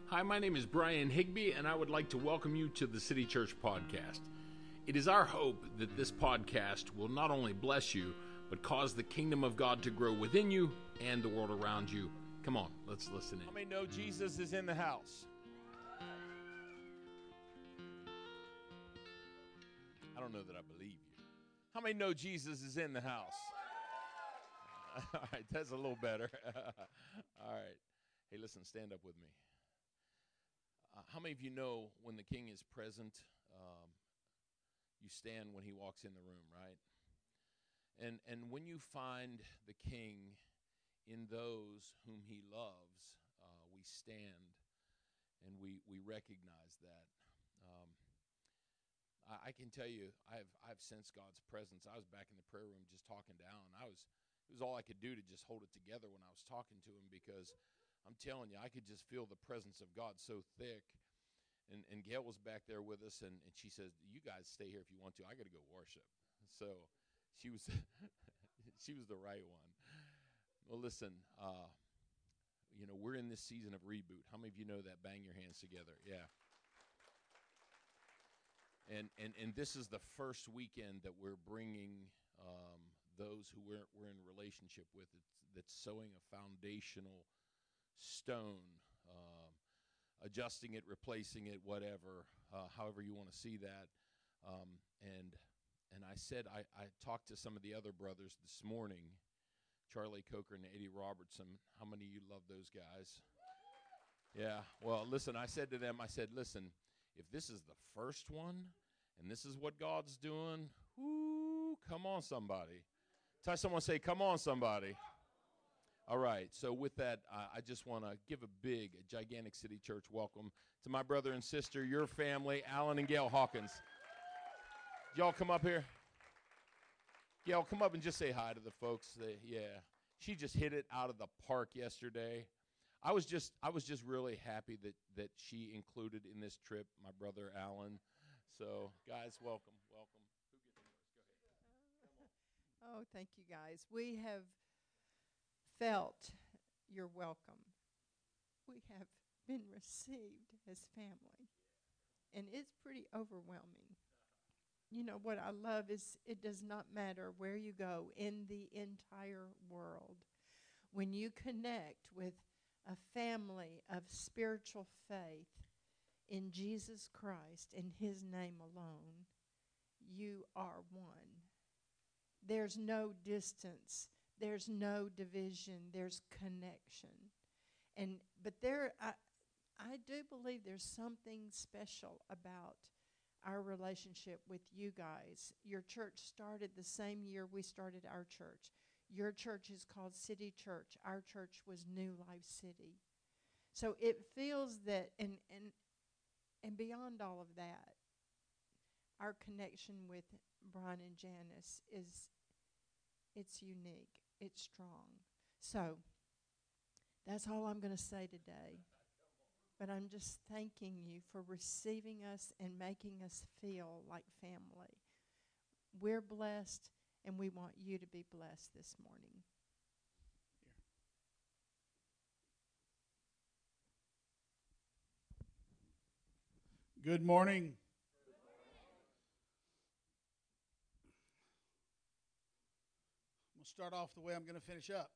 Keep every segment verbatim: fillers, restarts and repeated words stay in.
Hi, my name is Brian Higby, and I would like to welcome you to the City Church Podcast. It is our hope that this podcast will not only bless you, but cause the kingdom of God to grow within you and the world around you. Come on, let's listen in. How many know Jesus is in the house? I don't know that I believe you. How many know Jesus is in the house? All right, that's a little better. All right. Hey, listen, stand up with me. Uh, how many of you know when the King is present, um, you stand when he walks in the room, right? And and when you find the King in those whom he loves, uh, we stand and we we recognize that. Um, I, I can tell you, I've I've sensed God's presence. I was back in the prayer room just talking down. I was it was all I could do to just hold it together when I was talking to him, because I'm telling you, I could just feel the presence of God so thick. And and Gail was back there with us, and, and she says, "You guys stay here if you want to. I got to go worship." So she was she was the right one. Well, listen, uh, you know, we're in this season of reboot. How many of you know that? Bang your hands together. Yeah. And and and this is the first weekend that we're bringing um, those who we're we're in relationship with. It's, that's sowing a foundational stone, um, adjusting it, replacing it, whatever, uh, however you want to see that. Um, and and I said, I, I talked to some of the other brothers this morning, Charlie Coker and Eddie Robertson. How many of you love those guys? Yeah, well, listen, I said to them, I said, listen, if this is the first one and this is what God's doing, whoo, come on, somebody. Tell someone, say, come on, somebody. All right, so with that, uh, I just want to give a big, a gigantic City Church welcome to my brother and sister, your family, Alan and Gail Hawkins. Y'all come up here. Gail, come up and just say hi to the folks. They, yeah, she just hit it out of the park yesterday. I was just, I was just really happy that that she included in this trip my brother Alan. So, guys, welcome, welcome. Who gets yours? Go ahead. Come on. Oh, thank you, guys. We have felt your welcome. We have been received as family, and it's pretty overwhelming. You know, what I love is it does not matter where you go in the entire world. When you connect with a family of spiritual faith in Jesus Christ, in his name alone, you are one. There's no distance. There's no division. There's connection. And but there, I, I do believe there's something special about our relationship with you guys. Your church started the same year we started our church. Your church is called City Church. Our church was New Life City. So it feels that, and and and beyond all of that, our connection with Brian and Janice is, it's unique. It's strong. So that's all I'm going to say today. But I'm just thanking you for receiving us and making us feel like family. We're blessed, and we want you to be blessed this morning. Good morning. We'll start off the way I'm going to finish up.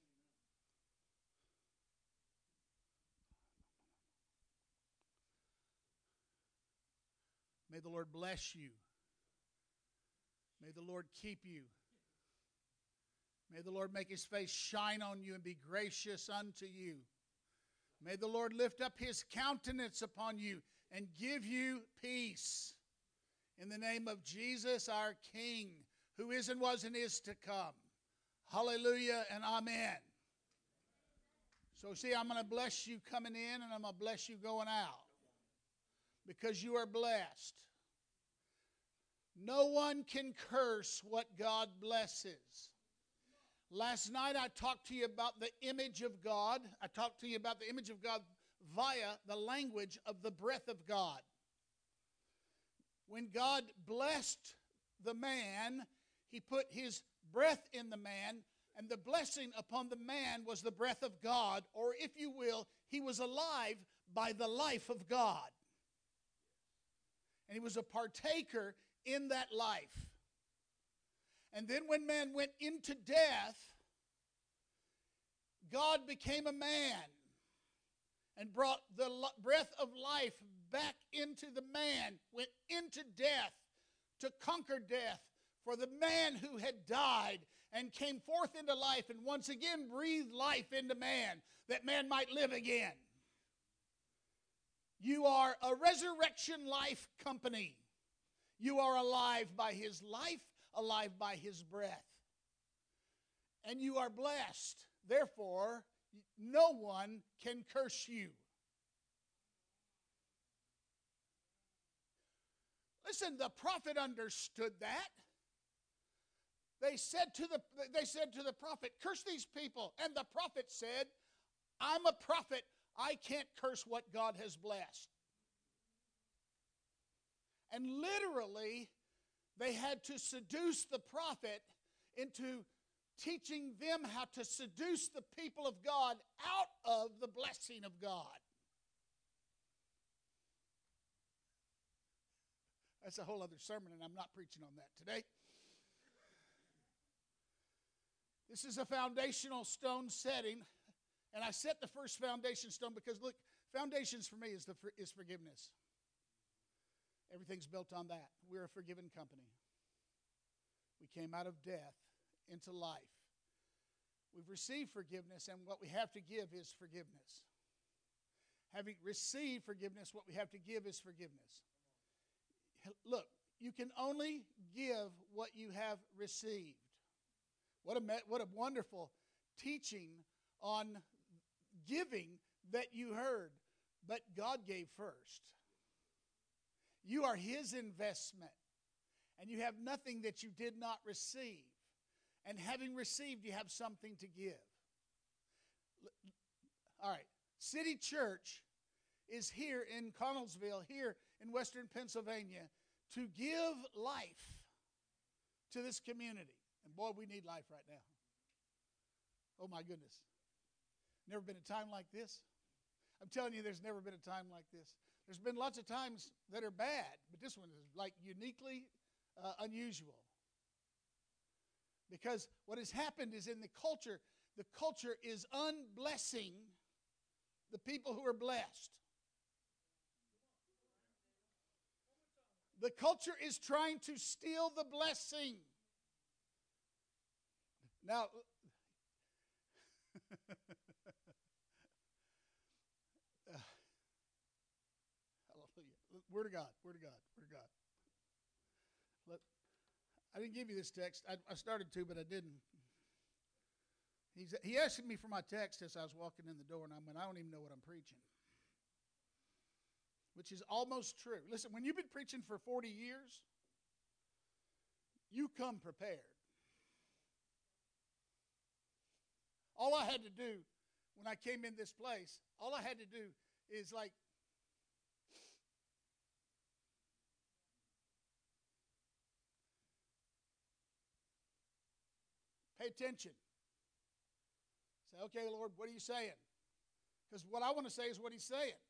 May the Lord bless you. May the Lord keep you. May the Lord make his face shine on you and be gracious unto you. May the Lord lift up his countenance upon you and give you peace. In the name of Jesus, our King, who is and was and is to come. Hallelujah and amen. So see, I'm going to bless you coming in, and I'm going to bless you going out, because you are blessed. No one can curse what God blesses. Last night I talked to you about the image of God. I talked to you about the image of God via the language of the breath of God. When God blessed the man, he put his breath in the man, And the blessing upon the man was the breath of God, or if you will, he was alive by the life of God. And he was a partaker in that life. And then when man went into death, God became a man and brought the breath of life back into the man, went into death to conquer death for the man who had died, and came forth into life and once again breathed life into man, that man might live again. You are a resurrection life company. You are alive by his life, alive by his breath. And you are blessed. Therefore, no one can curse you. Listen, the prophet understood that. They said to the, they said to the prophet, curse these people. And the prophet said, I'm a prophet. I can't curse what God has blessed. And literally, they had to seduce the prophet into teaching them how to seduce the people of God out of the blessing of God. That's a whole other sermon, and I'm not preaching on that today. This is a foundational stone setting, and I set the first foundation stone because, look, foundations for me is, the, is forgiveness. Everything's built on that. We're a forgiven company. We came out of death into life. We've received forgiveness, and what we have to give is forgiveness. Having received forgiveness, what we have to give is forgiveness. Look, you can only give what you have received. What a, what a wonderful teaching on giving that you heard. But God gave first. You are his investment. And you have nothing that you did not receive. And having received, you have something to give. All right. City Church is here in Connellsville, here in Western Pennsylvania, to give life to this community. And boy, we need life right now. Oh my goodness. Never been a time like this. I'm telling you, there's never been a time like this. There's been lots of times that are bad, but this one is like uniquely uh, unusual. Because what has happened is in the culture, the culture is unblessing the people who are blessed. The culture is trying to steal the blessing. Now, uh, hallelujah. Word of God, word of God, word of God. Let, I didn't give you this text. I, I started to, but I didn't. He's, he asked me for my text as I was walking in the door, and I went, I don't even know what I'm preaching. Which is almost true. Listen, when you've been preaching for forty years, you come prepared. All I had to do when I came in this place, all I had to do is like, pay attention. Say, okay, Lord, what are you saying? Because what I want to say is what he's saying.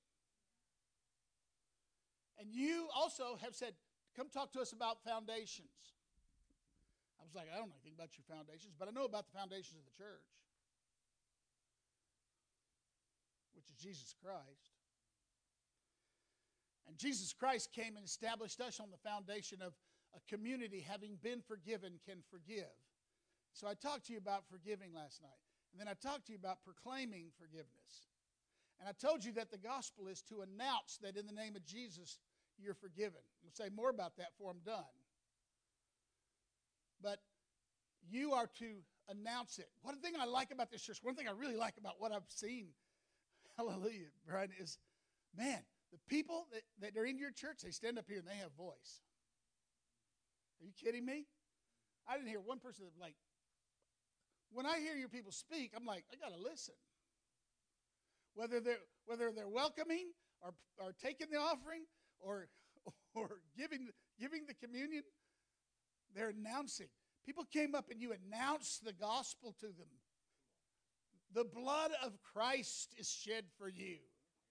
And you also have said, come talk to us about foundations. I was like, I don't know anything about your foundations, but I know about the foundations of the church, which is Jesus Christ. And Jesus Christ came and established us on the foundation of a community, having been forgiven, can forgive. So I talked to you about forgiving last night. And then I talked to you about proclaiming forgiveness. And I told you that the gospel is to announce that in the name of Jesus, you're forgiven. I'll say more about that before I'm done. But you are to announce it. One thing I like about this church, one thing I really like about what I've seen, hallelujah, Brian, is, man, the people that, that are in your church, they stand up here and they have voice. Are you kidding me? I didn't hear one person that, like, when I hear your people speak, I'm like, I got to listen. Whether they're, whether they're welcoming or, or taking the offering or, or giving, giving the communion, they're announcing. People came up and you announced the gospel to them. The blood of Christ is shed for you.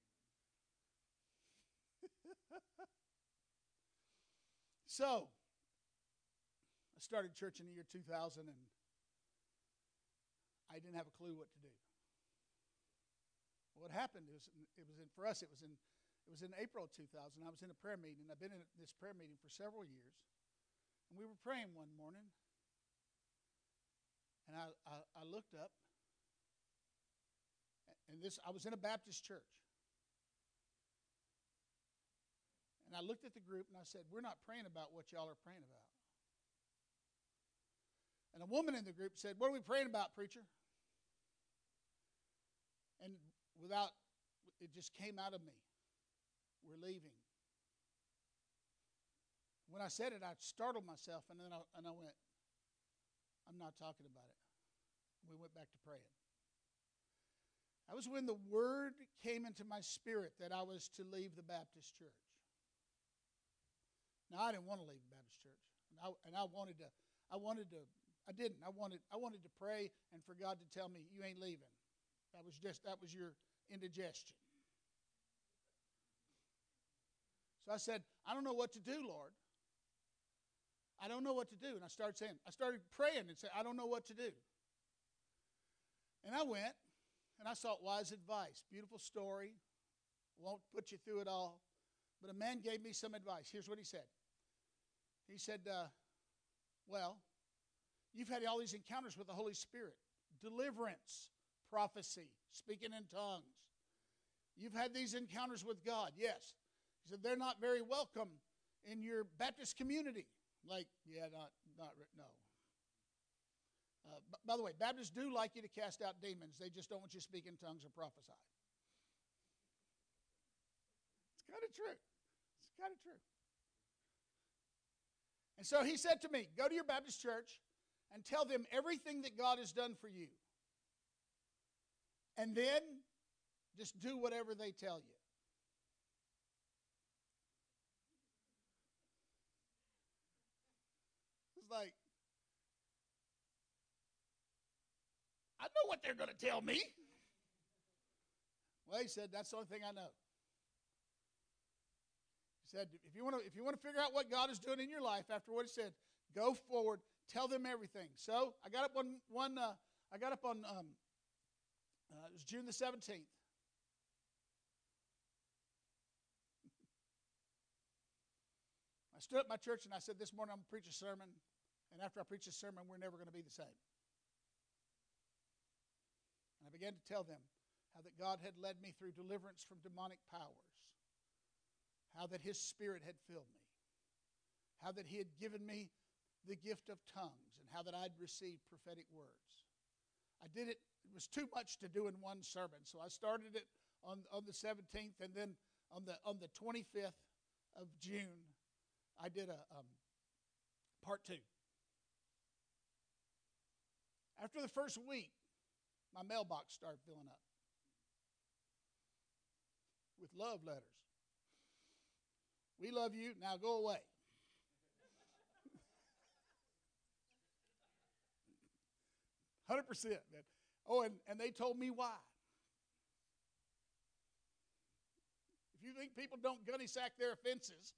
So, I started church in the year two thousand, and I didn't have a clue what to do. What happened is, it was in, for us, it was in it was in April of two thousand. I was in a prayer meeting. I've been in this prayer meeting for several years. And we were praying one morning, and I, I, I looked up, and this I was in a Baptist church. And I looked at the group, and I said, we're not praying about what y'all are praying about. And a woman in the group said, what are we praying about, preacher? And without, it just came out of me. We're leaving. When I said it, I startled myself, and then I, and I went, I'm not talking about it. We went back to praying. That was when the word came into my spirit that I was to leave the Baptist church. Now, I didn't want to leave the Baptist church, and I, and I wanted to, I wanted to, I didn't. I wanted, I wanted to pray and for God to tell me, you ain't leaving. That was just, that was your indigestion. So I said, I don't know what to do, Lord. I don't know what to do. And I started saying, I started praying and said, I don't know what to do. And I went, and I sought wise advice. Beautiful story. Won't put you through it all. But a man gave me some advice. Here's what he said. He said, uh, well, you've had all these encounters with the Holy Spirit. Deliverance, prophecy, speaking in tongues. You've had these encounters with God. Yes. He said, they're not very welcome in your Baptist community. Like, yeah, not, not, no. Uh, b- by the way, Baptists do like you to cast out demons. They just don't want you to speak in tongues or prophesy. It's kind of true. It's kind of true. And so he said to me, go to your Baptist church and tell them everything that God has done for you. And then just do whatever they tell you. It's like, I know what they're going to tell me. Well, he said, that's the only thing I know. He said, if you want to, if you want to figure out what God is doing in your life after what he said, go forward, tell them everything. So I got up on one. Uh, I got up on. Um, uh, it was June the seventeenth. I stood at my church and I said, this morning I'm going to preach a sermon, and after I preach a sermon, we're never going to be the same. And I began to tell them how that God had led me through deliverance from demonic powers, how that his Spirit had filled me, how that he had given me the gift of tongues, and how that I'd received prophetic words. I did it, it was too much to do in one sermon, so I started it on, on the seventeenth, and then on the on the twenty-fifth of June, I did a um, part two. After the first week, my mailbox started filling up with love letters. We love you, now go away. one hundred percent, man. Oh, and, and they told me why. If you think people don't gunny sack their offenses,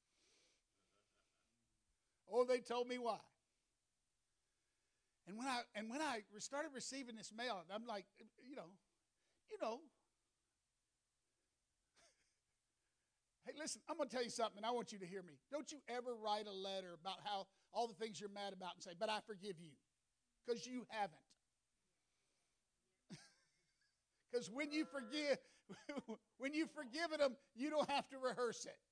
oh, they told me why. And when I and when I started receiving this mail, I'm like, you know, you know. Hey, listen, I'm going to tell you something, and I want you to hear me. Don't you ever write a letter about how all the things you're mad about and say, but I forgive you, because you haven't. Because when you forgive, when you've forgiven them, you don't have to rehearse it.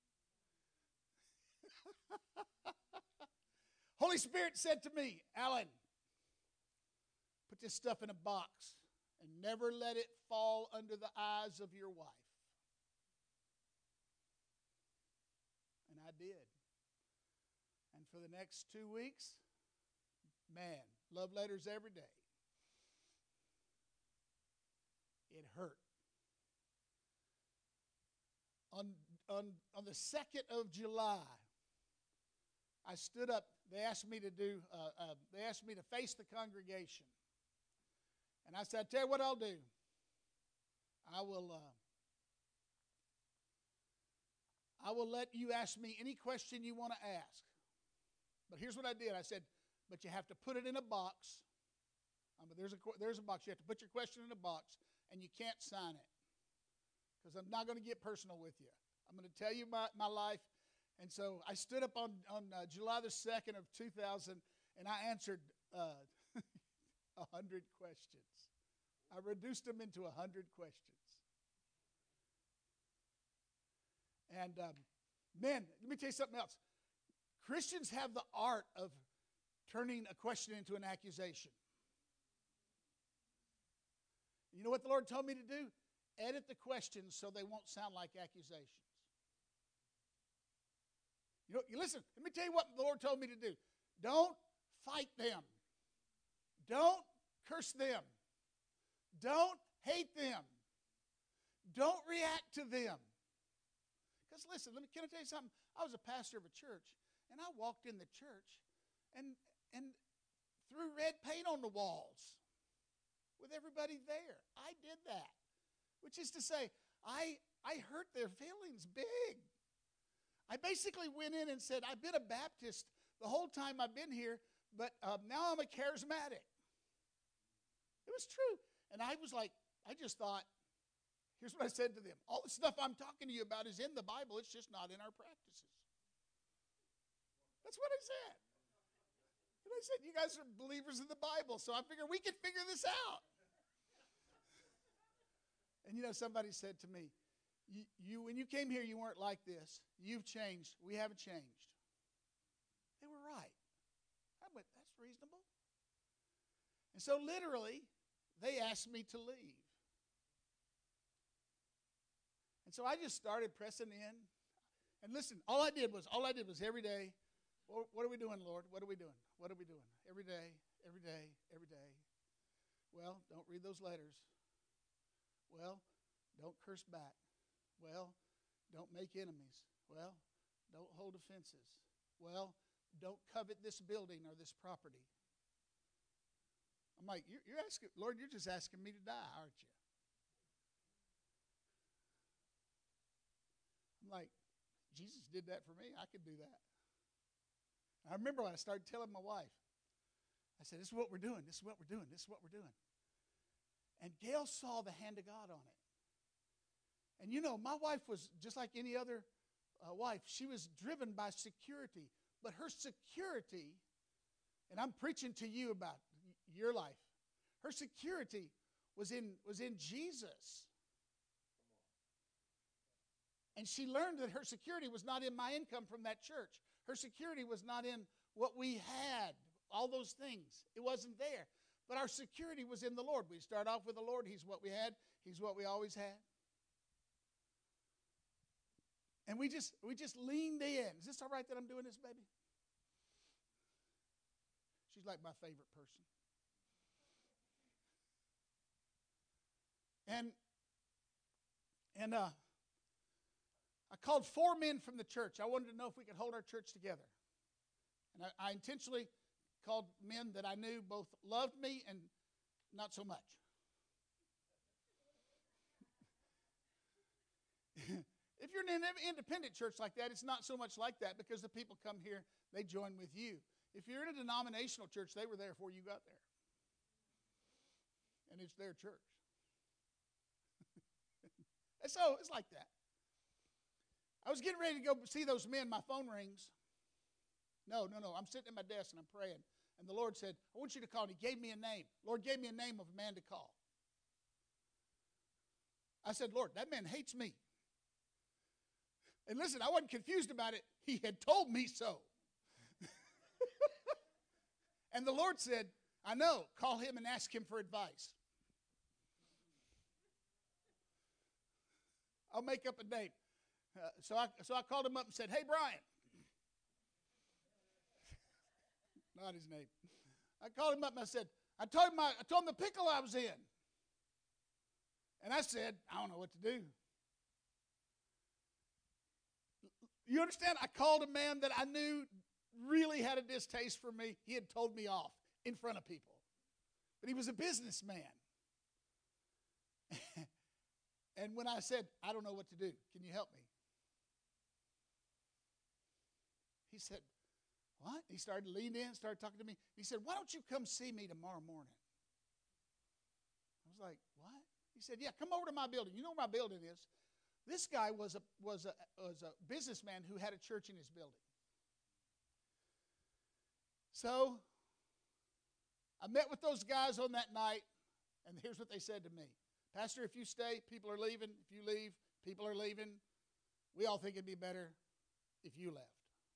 Holy Spirit said to me, Alan, put this stuff in a box and never let it fall under the eyes of your wife. And I did. And for the next two weeks, man, love letters every day. It hurt. On, on, on the second of July, I stood up they asked me to do, uh, uh, they asked me to face the congregation. And I said, I tell you what I'll do. I will, uh, I will let you ask me any question you want to ask. But here's what I did. I said, but you have to put it in a box. Um, there's a there's a box. You have to put your question in a box, and you can't sign it. Because I'm not going to get personal with you. I'm going to tell you my, my life. And so I stood up on, on uh, July the second of two thousand, and I answered uh, one hundred questions. I reduced them into one hundred questions. And, um, man, let me tell you something else. Christians have the art of turning a question into an accusation. You know what the Lord told me to do? Edit the questions so they won't sound like accusations. You know, you listen, let me tell you what the Lord told me to do. Don't fight them. Don't curse them. Don't hate them. Don't react to them. Because listen, let me, can I tell you something? I was a pastor of a church, and I walked in the church and, and threw red paint on the walls with everybody there. I did that. Which is to say, I, I hurt their feelings big. I basically went in and said, I've been a Baptist the whole time I've been here, but um, now I'm a charismatic. It was true. And I was like, I just thought, here's what I said to them. All the stuff I'm talking to you about is in the Bible. It's just not in our practices. That's what I said. And I said, you guys are believers in the Bible, so I figured we could figure this out. And you know, somebody said to me, you, you when you came here, you weren't like this. You've changed. We haven't changed. They were right. I went, that's reasonable. And so literally, they asked me to leave. And so I just started pressing in. And listen, all I did was, all I did was every day, well, what are we doing, Lord? What are we doing? What are we doing? Every day, every day, every day. Well, don't read those letters. Well, don't curse back. Well, don't make enemies. Well, don't hold offenses. Well, don't covet this building or this property. I'm like, you're, you're asking, Lord, you're just asking me to die, aren't you? I'm like, Jesus did that for me. I could do that. And I remember when I started telling my wife, I said, this is what we're doing. This is what we're doing. This is what we're doing. And Gail saw the hand of God on it. And you know, my wife was just like any other uh, wife. She was driven by security. But her security, and I'm preaching to you about your life, her security was in, was in Jesus. And she learned that her security was not in my income from that church. Her security was not in what we had, all those things. It wasn't there. But our security was in the Lord. We start off with the Lord. He's what we had. He's what we always had. And we just we just leaned in. Is this all right that I'm doing this, baby? She's like my favorite person. And and uh, I called four men from the church. I wanted to know if we could hold our church together. And I, I intentionally called men that I knew both loved me and not so much. If you're in an independent church like that, it's not so much like that because the people come here, they join with you. If you're in a denominational church, they were there before you got there. And it's their church. And so it's like that. I was getting ready to go see those men. My phone rings. No, no, no. I'm sitting at my desk and I'm praying. And the Lord said, I want you to call. And He gave me a name. Lord gave me a name of a man to call. I said, Lord, that man hates me. And listen, I wasn't confused about it. He had told me so. And the Lord said, I know. Call him and ask him for advice. I'll make up a name. Uh, so I so I called him up and said, hey, Brian. Not his name. I called him up and I said, I told him I, I told him the pickle I was in. And I said, I don't know what to do. You understand? I called a man that I knew really had a distaste for me, he had told me off in front of people. But he was a businessman. And when I said, I don't know what to do, can you help me? He said, what? He started leaning in, started talking to me. He said, why don't you come see me tomorrow morning? I was like, what? He said, yeah, come over to my building. You know where my building is. This guy was a, was a, was a businessman who had a church in his building. So I met with those guys on that night, and here's what they said to me. Pastor, if you stay, people are leaving. If you leave, people are leaving. We all think it'd be better if you left.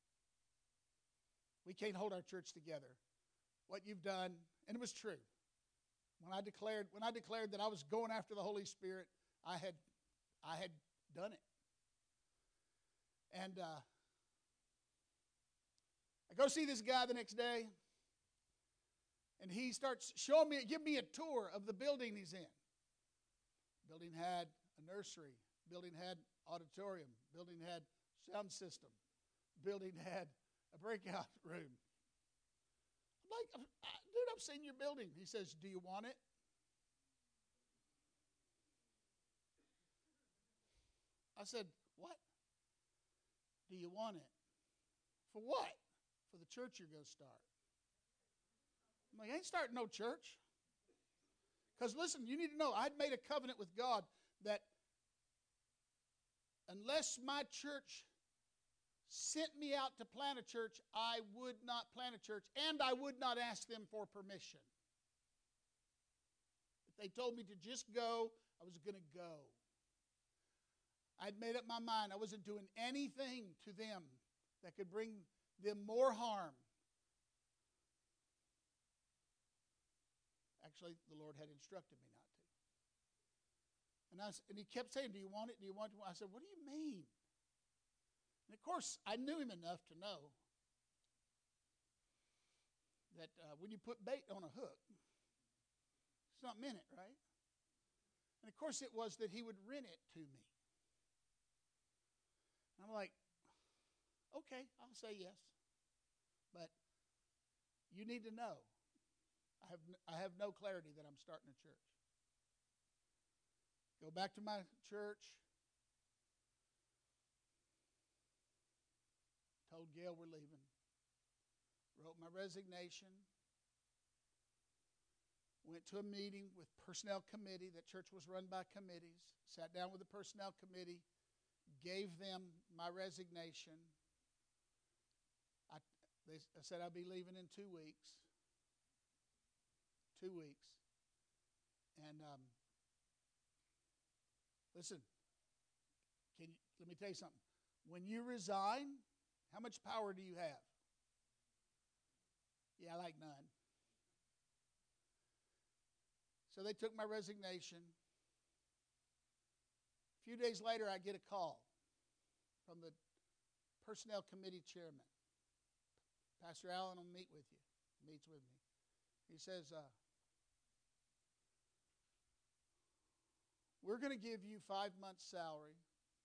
We can't hold our church together. What you've done, and it was true. When I declared, when I declared that I was going after the Holy Spirit, I had, I had done it. And uh, I go see this guy the next day, and he starts showing me, give me a tour of the building he's in. Building had a nursery. Building had auditorium. Building had sound system. Building had a breakout room. I'm like, dude, I've seen your building. He says, do you want it? I said, what? Do you want it? For what? For the church you're going to start. I'm like, I ain't starting no church. Because listen, you need to know, I'd made a covenant with God that unless my church sent me out to plant a church, I would not plant a church, and I would not ask them for permission. If they told me to just go, I was going to go. I'd made up my mind. I wasn't doing anything to them that could bring them more harm. Actually, the Lord had instructed me not to. And, I, and he kept saying, do you want it? Do you want it? I said, what do you mean? And of course, I knew him enough to know that uh, when you put bait on a hook, it's not meant it, right? And of course, it was that he would rent it to me. And I'm like, okay, I'll say yes. But you need to know, I have, I have no clarity that I'm starting a church. Go back to my church. Told Gail we're leaving. Wrote my resignation. Went to a meeting with personnel committee. That church was run by committees. Sat down with the personnel committee. Gave them my resignation. I, they, I said I'd be leaving in two weeks. Two weeks. And um, listen, can you, let me tell you something. When you resign, how much power do you have? Yeah, like none. So they took my resignation. A few days later, I get a call from the personnel committee chairman. Pastor Allen will meet with you. Meets with me. He says, uh, we're going to give you five months' salary,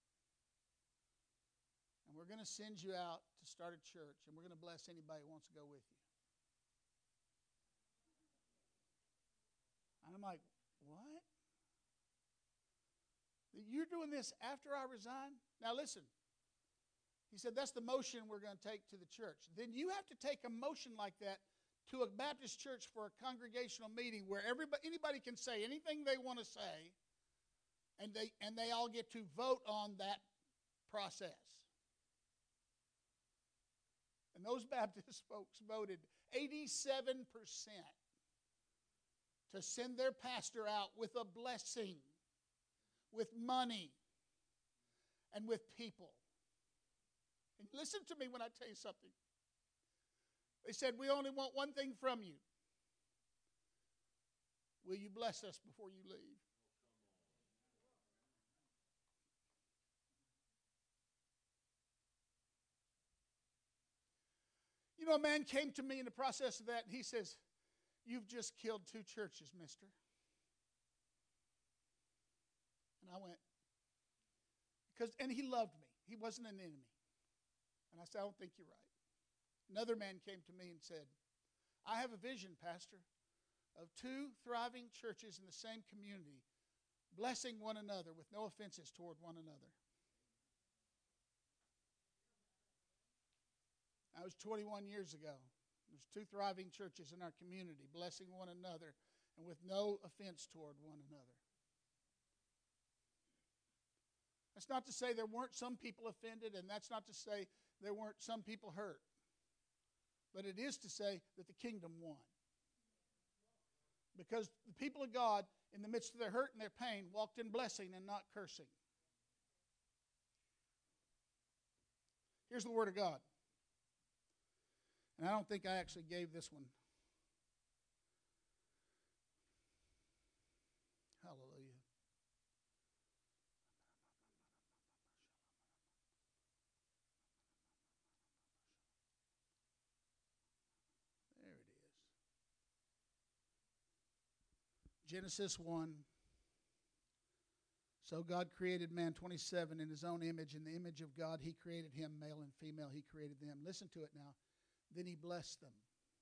and we're going to send you out to start a church, and we're going to bless anybody who wants to go with you. And I'm like, what? You're doing this after I resign? Now listen, he said, that's the motion we're going to take to the church. Then you have to take a motion like that to a Baptist church for a congregational meeting where everybody, anybody can say anything they want to say, and they, and they all get to vote on that process. And those Baptist folks voted eighty-seven percent to send their pastor out with a blessing, with money, and with people. And listen to me when I tell you something. They said, we only want one thing from you. Will you bless us before you leave? You know, a man came to me in the process of that, and he says, you've just killed two churches, mister. And I went, because, and he loved me. He wasn't an enemy. And I said, I don't think you're right. Another man came to me and said, I have a vision, Pastor, of two thriving churches in the same community, blessing one another with no offenses toward one another. That was twenty-one years ago. There's two thriving churches in our community, blessing one another and with no offense toward one another. That's not to say there weren't some people offended, and that's not to say there weren't some people hurt. But it is to say that the kingdom won. Because the people of God, in the midst of their hurt and their pain, walked in blessing and not cursing. Here's the Word of God. And I don't think I actually gave this one. Hallelujah. There it is. Genesis one. So God created man, twenty-seven, in his own image. In the image of God, he created him, male and female, he created them. Listen to it now. Then he blessed them.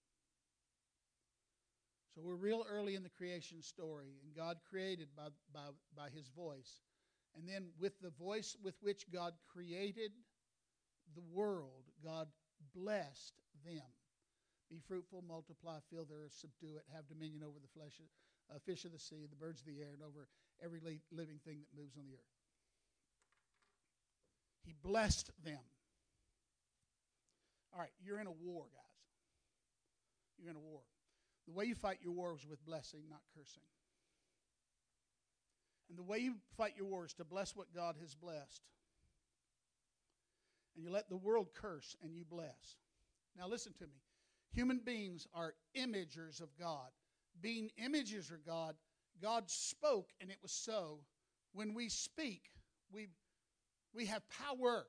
So we're real early in the creation story, and God created by, by, by his voice. And then with the voice with which God created the world, God blessed them. Be fruitful, multiply, fill the earth, subdue it, have dominion over the flesh, uh, fish of the sea, the birds of the air, and over every li- living thing that moves on the earth. He blessed them. All right, you're in a war, guys. You're in a war. The way you fight your war is with blessing, not cursing. And the way you fight your war is to bless what God has blessed. And you let the world curse and you bless. Now listen to me. Human beings are imagers of God. Being imagers of God, God spoke and it was so. When we speak, we, we have power.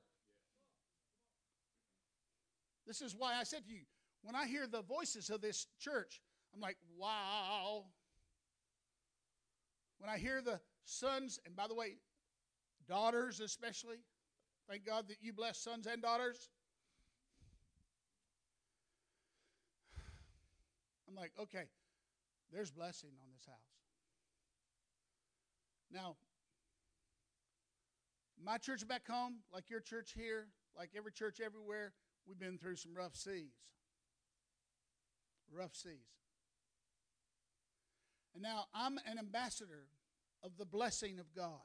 This is why I said to you, when I hear the voices of this church, I'm like, wow. When I hear the sons, and by the way, daughters especially, thank God that you bless sons and daughters. I'm like, okay, there's blessing on this house. Now, my church back home, like your church here, like every church everywhere, we've been through some rough seas. Rough seas. And now I'm an ambassador of the blessing of God.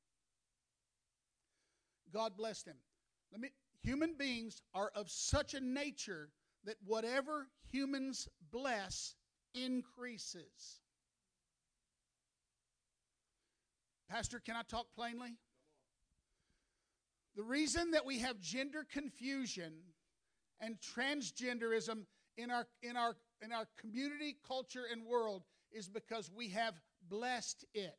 God blessed him. Let me, human beings are of such a nature that whatever humans bless increases. Pastor, can I talk plainly? The reason that we have gender confusion and transgenderism in our in our in our community, culture, and world is because we have blessed it.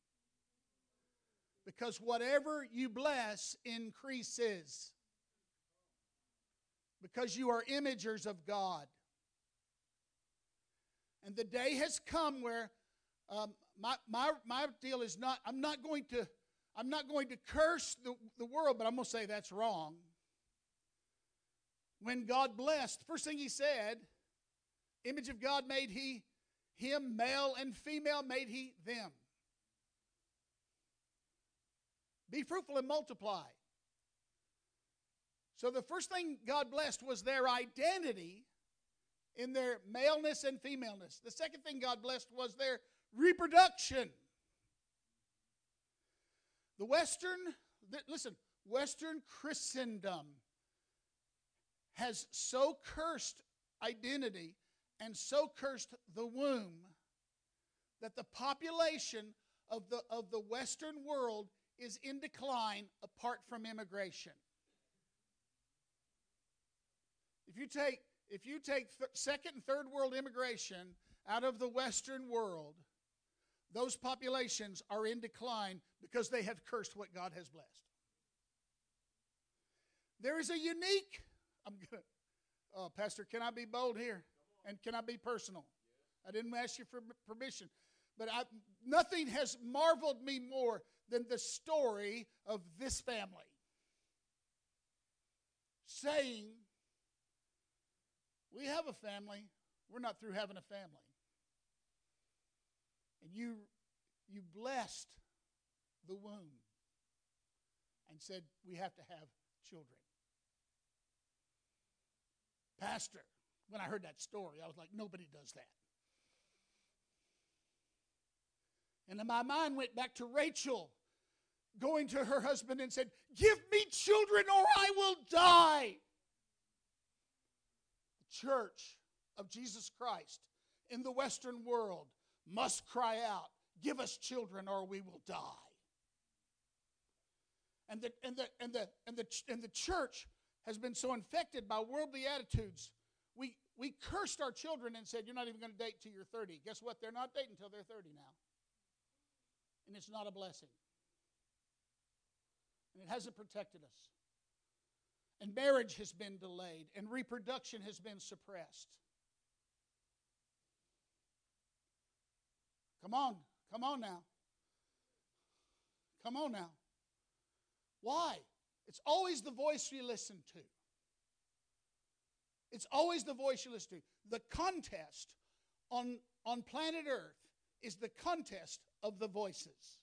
Because whatever you bless increases. Because you are imagers of God. And the day has come where um, my my my deal is not. I'm not going to. I'm not going to curse the, the world, but I'm going to say that's wrong. When God blessed, first thing he said, image of God made he him, male and female made he them. Be fruitful and multiply. So the first thing God blessed was their identity in their maleness and femaleness. The second thing God blessed was their reproduction. The Western, listen, Western Christendom has so cursed identity and so cursed the womb that the population of the, of the Western world is in decline apart from immigration. If you take, if you take th- second and third world immigration out of the Western world, those populations are in decline because they have cursed what God has blessed. There is a unique, I'm gonna, oh, Pastor, can I be bold here? And can I be personal? I didn't ask you for permission. But I, nothing has marveled me more than the story of this family. Saying, We have a family. We're not through having a family. And you, you blessed the womb and said, we have to have children. Pastor, when I heard that story, I was like, nobody does that. And then my mind went back to Rachel going to her husband and said, give me children or I will die. The church of Jesus Christ in the Western world must cry out, give us children or we will die. And the, and the, and the, and the, and the church has been so infected by worldly attitudes. We, we cursed our children and said, you're not even going to date till you're thirty. Guess what? They're not dating until they're thirty now. And it's not a blessing. And it hasn't protected us. And marriage has been delayed, and reproduction has been suppressed. Come on, come on now. Come on now. Why? It's always the voice you listen to. It's always the voice you listen to. The contest on, on planet Earth is the contest of the voices.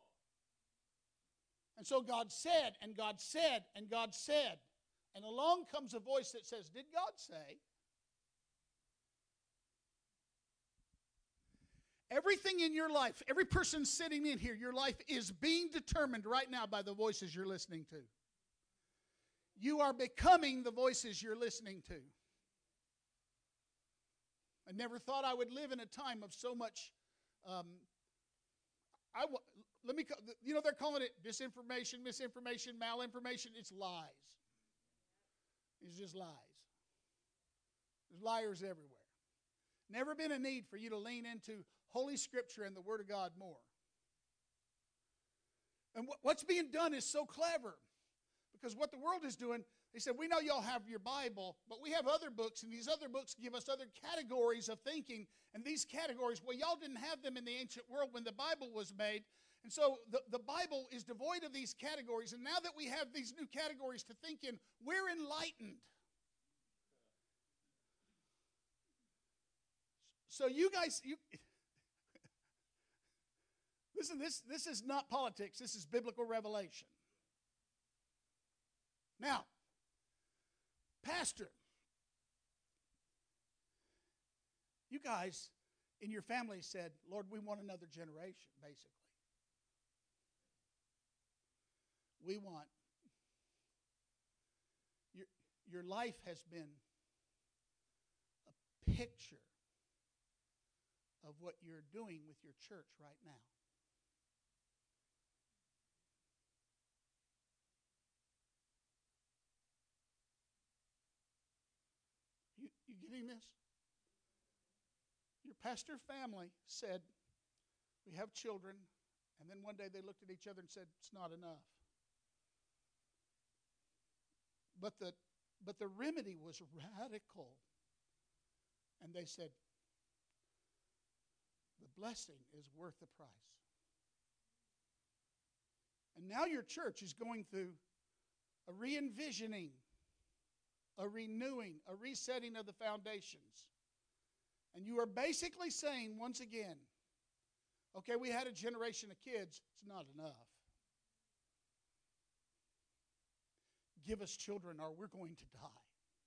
And so God said, and God said, and God said. And along comes a voice that says, did God say? Everything in your life, every person sitting in here, your life is being determined right now by the voices you're listening to. You are becoming the voices you're listening to. I never thought I would live in a time of so much, um, I, let me, you know, they're calling it disinformation, misinformation, malinformation. It's lies. It's just lies. There's liars everywhere. Never been a need for you to lean into Holy Scripture and the Word of God more. And what's being done is so clever. Because what the world is doing, they said, we know y'all have your Bible, but we have other books, and these other books give us other categories of thinking. And these categories, well, y'all didn't have them in the ancient world when the Bible was made. And so the, the Bible is devoid of these categories. And now that we have these new categories to think in, we're enlightened. So you guys, you listen, this, this is not politics. This is biblical revelation. Now, Pastor, you guys in your family said, Lord, we want another generation, basically. We want, your, your life has been a picture of what you're doing with your church right now. You, you getting this? Your pastor family said, we have children, and then one day they looked at each other and said, it's not enough. But the, but the remedy was radical. And they said, the blessing is worth the price. And now your church is going through a re-envisioning, a renewing, a resetting of the foundations. And you are basically saying, once again, okay, we had a generation of kids. It's not enough. Give us children or we're going to die.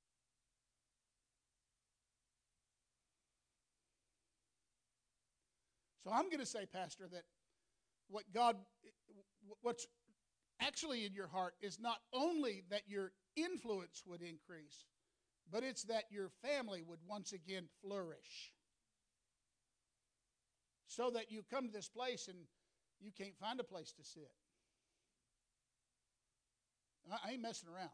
So I'm going to say, Pastor, that what God, what's actually in your heart is not only that your influence would increase, but it's that your family would once again flourish. So that you come to this place and you can't find a place to sit. I ain't messing around.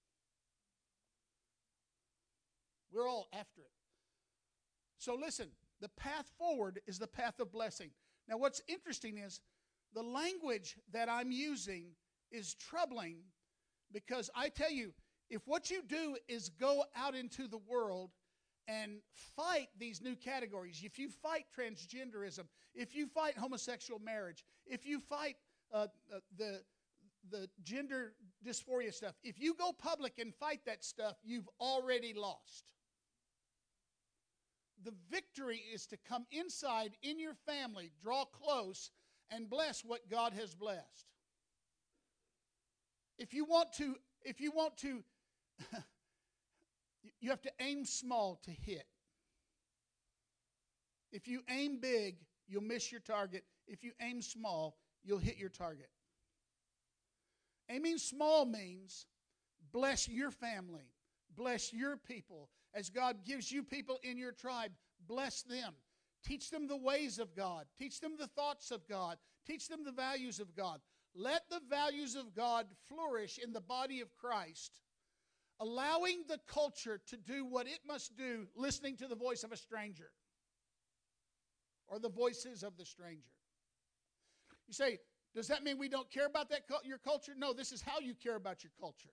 We're all after it. So listen, the path forward is the path of blessing. Now what's interesting is the language that I'm using is troubling because I tell you, if what you do is go out into the world and fight these new categories, if you fight transgenderism, if you fight homosexual marriage, if you fight uh, uh, the, the gender dysphoria stuff, if you go public and fight that stuff, you've already lost. the victory is to come inside in your family, draw close, and bless what God has blessed. If you want to, if you want to, you have to aim small to hit. If you aim big, you'll miss your target. If you aim small, you'll hit your target. Aiming small means bless your family, bless your people. As God gives you people in your tribe, bless them. Teach them the ways of God. Teach them the thoughts of God. Teach them the values of God. Let the values of God flourish in the body of Christ, allowing the culture to do what it must do, listening to the voice of a stranger or the voices of the stranger. You say, does that mean we don't care about that your culture? No, this is how you care about your culture.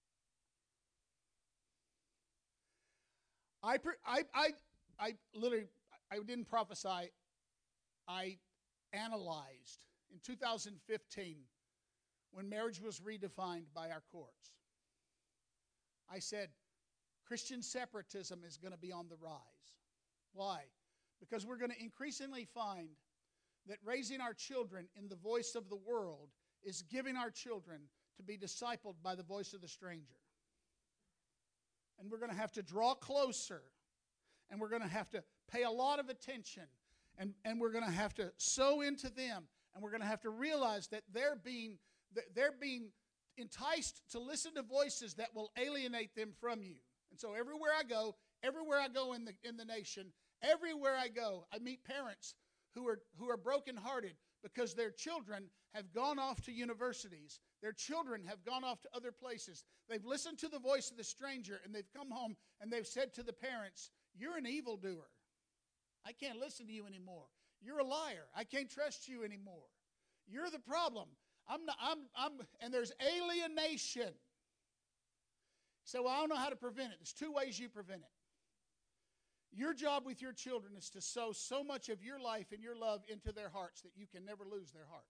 I, I, I, I literally, I didn't prophesy. I analyzed in two thousand fifteen when marriage was redefined by our courts. I said, Christian separatism is going to be on the rise. Why? Because we're going to increasingly find that raising our children in the voice of the world is giving our children to be discipled by the voice of the stranger. And we're going to have to draw closer, and we're going to have to pay a lot of attention, and, and we're going to have to sow into them, and we're going to have to realize that they're being, they're being enticed to listen to voices that will alienate them from you. And so everywhere I go, everywhere I go in the, in the nation, everywhere I go, I meet parents who are, who are brokenhearted because their children have gone off to universities. Their children have gone off to other places. They've listened to the voice of the stranger, and they've come home and they've said to the parents, you're an evildoer. I can't listen to you anymore. You're a liar. I can't trust you anymore. You're the problem. I'm not, I'm, I'm, and there's alienation. So well, I don't know how to prevent it. There's two ways you prevent it. Your job with your children is to sow so much of your life and your love into their hearts that you can never lose their hearts.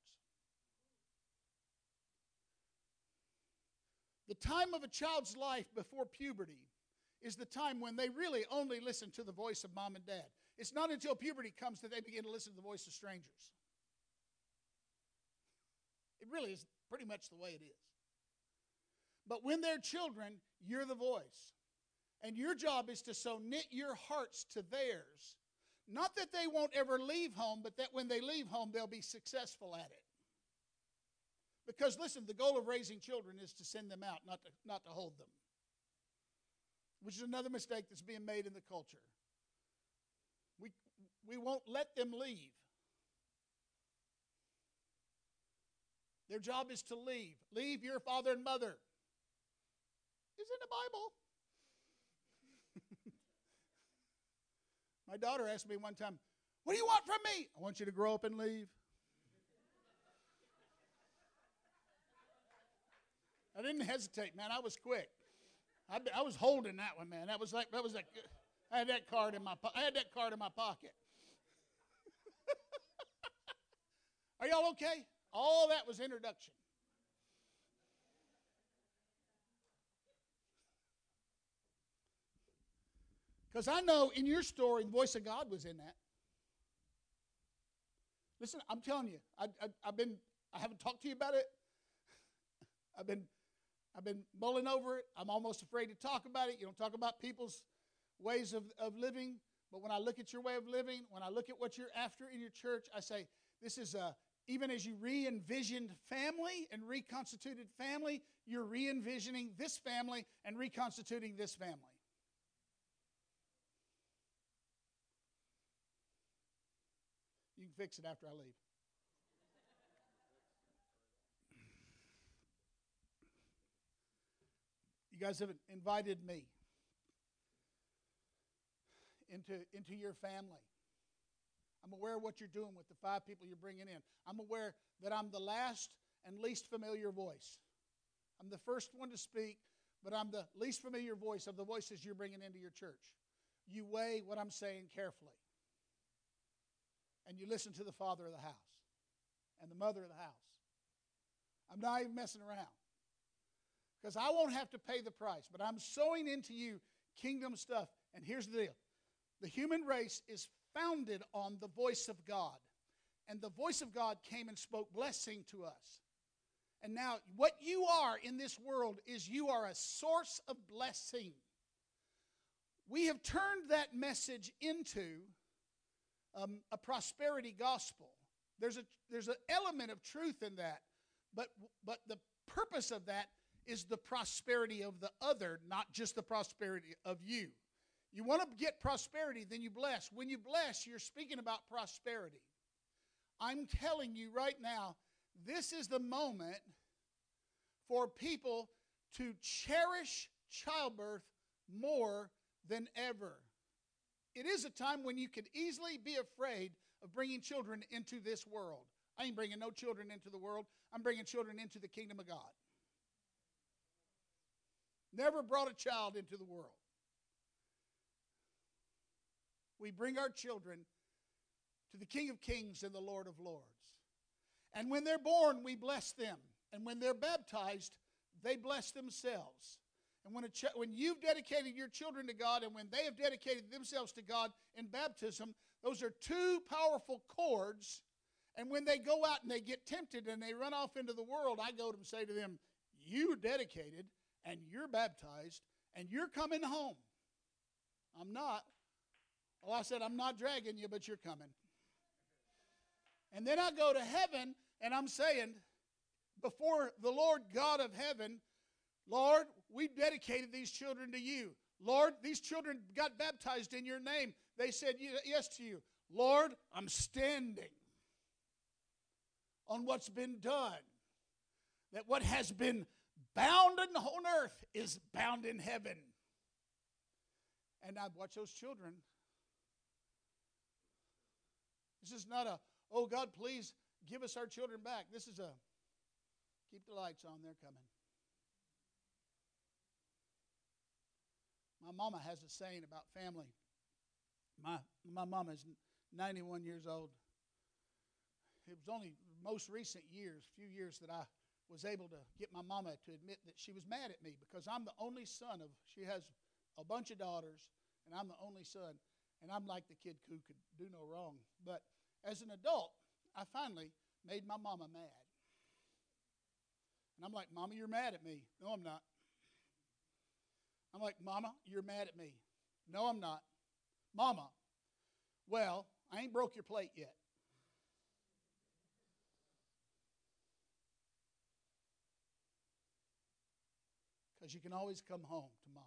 The time of a child's life before puberty is the time when they really only listen to the voice of mom and dad. It's not until puberty comes that they begin to listen to the voice of strangers. It really is pretty much the way it is. But when they're children, you're the voice. And your job is to so knit your hearts to theirs. Not that they won't ever leave home, but that when they leave home, they'll be successful at it. Because, listen, the goal of raising children is to send them out, not to, not to hold them. Which is another mistake that's being made in the culture. We, we won't let them leave. Their job is to leave. Leave your father and mother. It's in the Bible. My daughter asked me one time, what do you want from me? I want you to grow up and leave. I didn't hesitate, man. I was quick. I, I was holding that one, man. That was like, that was like, I had that card in my, I had that card in my pocket. Are y'all okay? All that was introduction. Because I know in your story, the voice of God was in that. Listen, I'm telling you, I, I, I've been, I haven't talked to you about it. I've been, I've been mulling over it. I'm almost afraid to talk about it. You don't talk about people's ways of, of living. But when I look at your way of living, when I look at what you're after in your church, I say, this is a, even as you re-envisioned family and reconstituted family, you're re-envisioning this family and reconstituting this family. You can fix it after I leave. You guys have invited me into, into your family. I'm aware of what you're doing with the five people you're bringing in. I'm aware that I'm the last and least familiar voice. I'm the first one to speak, but I'm the least familiar voice of the voices you're bringing into your church. You weigh what I'm saying carefully. And you listen to the father of the house and the mother of the house. I'm not even messing around. Because I won't have to pay the price, but I'm sowing into you kingdom stuff. And here's the deal. The human race is founded on the voice of God. And the voice of God came and spoke blessing to us. And now what you are in this world is you are a source of blessing. We have turned that message into um, a prosperity gospel. There's a there's an element of truth in that, but but the purpose of that is the prosperity of the other, not just the prosperity of you. You want to get prosperity, then you bless. When you bless, you're speaking about prosperity. I'm telling you right now, this is the moment for people to cherish childbirth more than ever. It is a time when you could easily be afraid of bringing children into this world. I ain't bringing no children into the world. I'm bringing children into the kingdom of God. Never brought a child into the world. We bring our children to the King of Kings and the Lord of Lords. And when they're born, we bless them. And when they're baptized, they bless themselves. And when, a ch- when you've dedicated your children to God and when they have dedicated themselves to God in baptism, those are two powerful cords. And when they go out and they get tempted and they run off into the world, I go to them and say to them, you're dedicated and you're baptized and you're coming home. I'm not. Well, I said, I'm not dragging you, but you're coming. And then I go to heaven and I'm saying, before the Lord God of heaven, Lord, we've dedicated these children to you. Lord, these children got baptized in your name. They said yes to you. Lord, I'm standing on what's been done. That what has been bound on earth is bound in heaven. And I watch those children. This is not a, oh God, please give us our children back. This is a, keep the lights on, they're coming. My mama has a saying about family. My my mama is ninety-one years old. It was only most recent years, few years, that I was able to get my mama to admit that she was mad at me because I'm the only son of, she has a bunch of daughters, and I'm the only son. And I'm like the kid who could do no wrong. But as an adult, I finally made my mama mad. And I'm like, Mama, you're mad at me. No, I'm not. I'm like, Mama, you're mad at me. No, I'm not. Mama, well, I ain't broke your plate yet. Because you can always come home to Mama.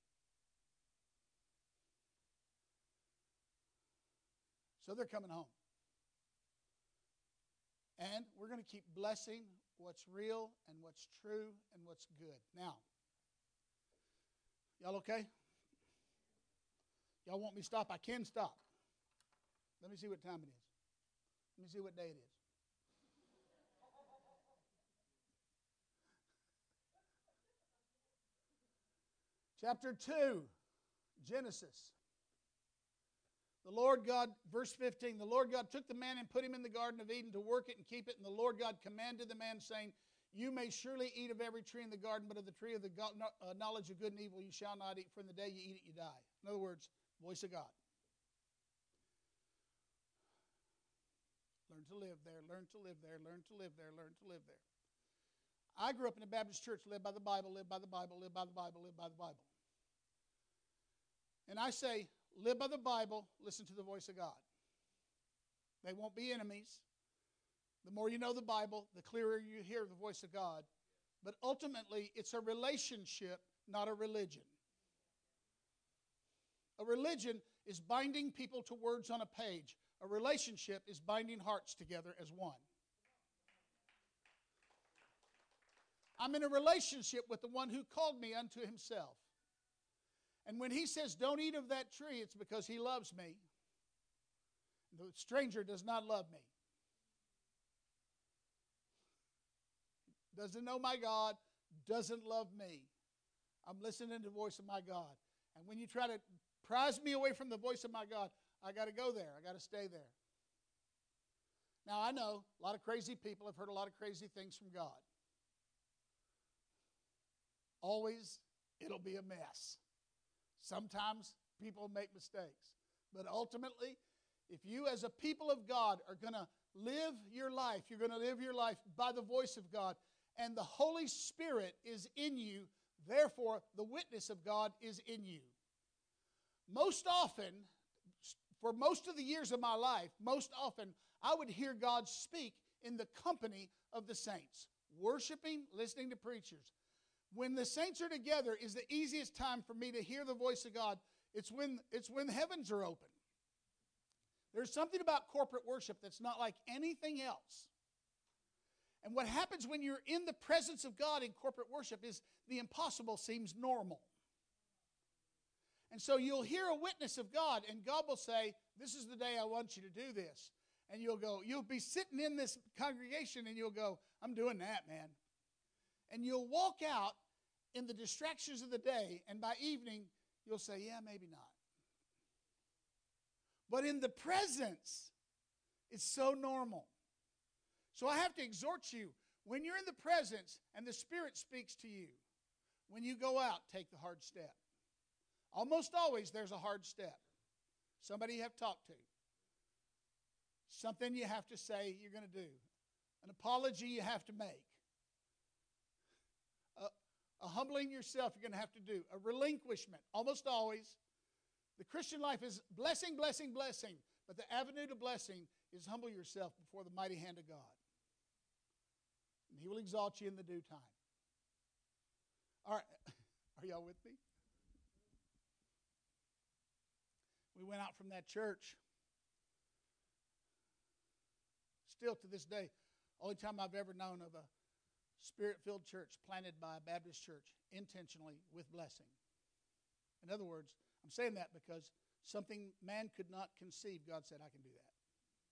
So they're coming home. And we're going to keep blessing what's real and what's true and what's good. Now, y'all okay? Y'all want me to stop? I can stop. Let me see what time it is. Let me see what day it is. Chapter two, Genesis. The Lord God, verse fifteen, the Lord God took the man and put him in the Garden of Eden to work it and keep it. And the Lord God commanded the man, saying, you may surely eat of every tree in the garden, but of the tree of the God, uh, knowledge of good and evil you shall not eat, for in the day you eat it, you die. In other words, voice of God. Learn to live there, learn to live there, learn to live there, learn to live there. I grew up in a Baptist church, live by the Bible, live by the Bible, live by the Bible, live by the Bible. And I say, live by the Bible, listen to the voice of God. They won't be enemies. The more you know the Bible, the clearer you hear the voice of God. But ultimately, it's a relationship, not a religion. A religion is binding people to words on a page. A relationship is binding hearts together as one. I'm in a relationship with the one who called me unto himself. And when he says, don't eat of that tree, it's because he loves me. The stranger does not love me. Doesn't know my God, doesn't love me. I'm listening to the voice of my God. And when you try to prize me away from the voice of my God, I got to go there. I got to stay there. Now, I know a lot of crazy people have heard a lot of crazy things from God. Always, it'll be a mess. Sometimes people make mistakes. But ultimately, if you as a people of God are going to live your life, you're going to live your life by the voice of God, and the Holy Spirit is in you, therefore the witness of God is in you. Most often, for most of the years of my life, most often I would hear God speak in the company of the saints, worshiping, listening to preachers. When the saints are together is the easiest time for me to hear the voice of God. It's when, it's when the heavens are open. There's something about corporate worship that's not like anything else. And what happens when you're in the presence of God in corporate worship is the impossible seems normal. And so you'll hear a witness of God, and God will say, this is the day I want you to do this. And you'll go, you'll be sitting in this congregation, and you'll go, I'm doing that, man. And you'll walk out in the distractions of the day, and by evening, you'll say, yeah, maybe not. But in the presence, it's so normal. So I have to exhort you, when you're in the presence and the Spirit speaks to you, when you go out, take the hard step. Almost always there's a hard step. Somebody you have to talk to. Something you have to say you're going to do. An apology you have to make. A, a humbling yourself you're going to have to do. A relinquishment. Almost always. The Christian life is blessing, blessing, blessing. But the avenue to blessing is humble yourself before the mighty hand of God. And He will exalt you in the due time. All right. Are y'all with me? We went out from that church. Still to this day, only time I've ever known of a Spirit-filled church planted by a Baptist church intentionally with blessing. In other words, I'm saying that because something man could not conceive, God said, I can do that.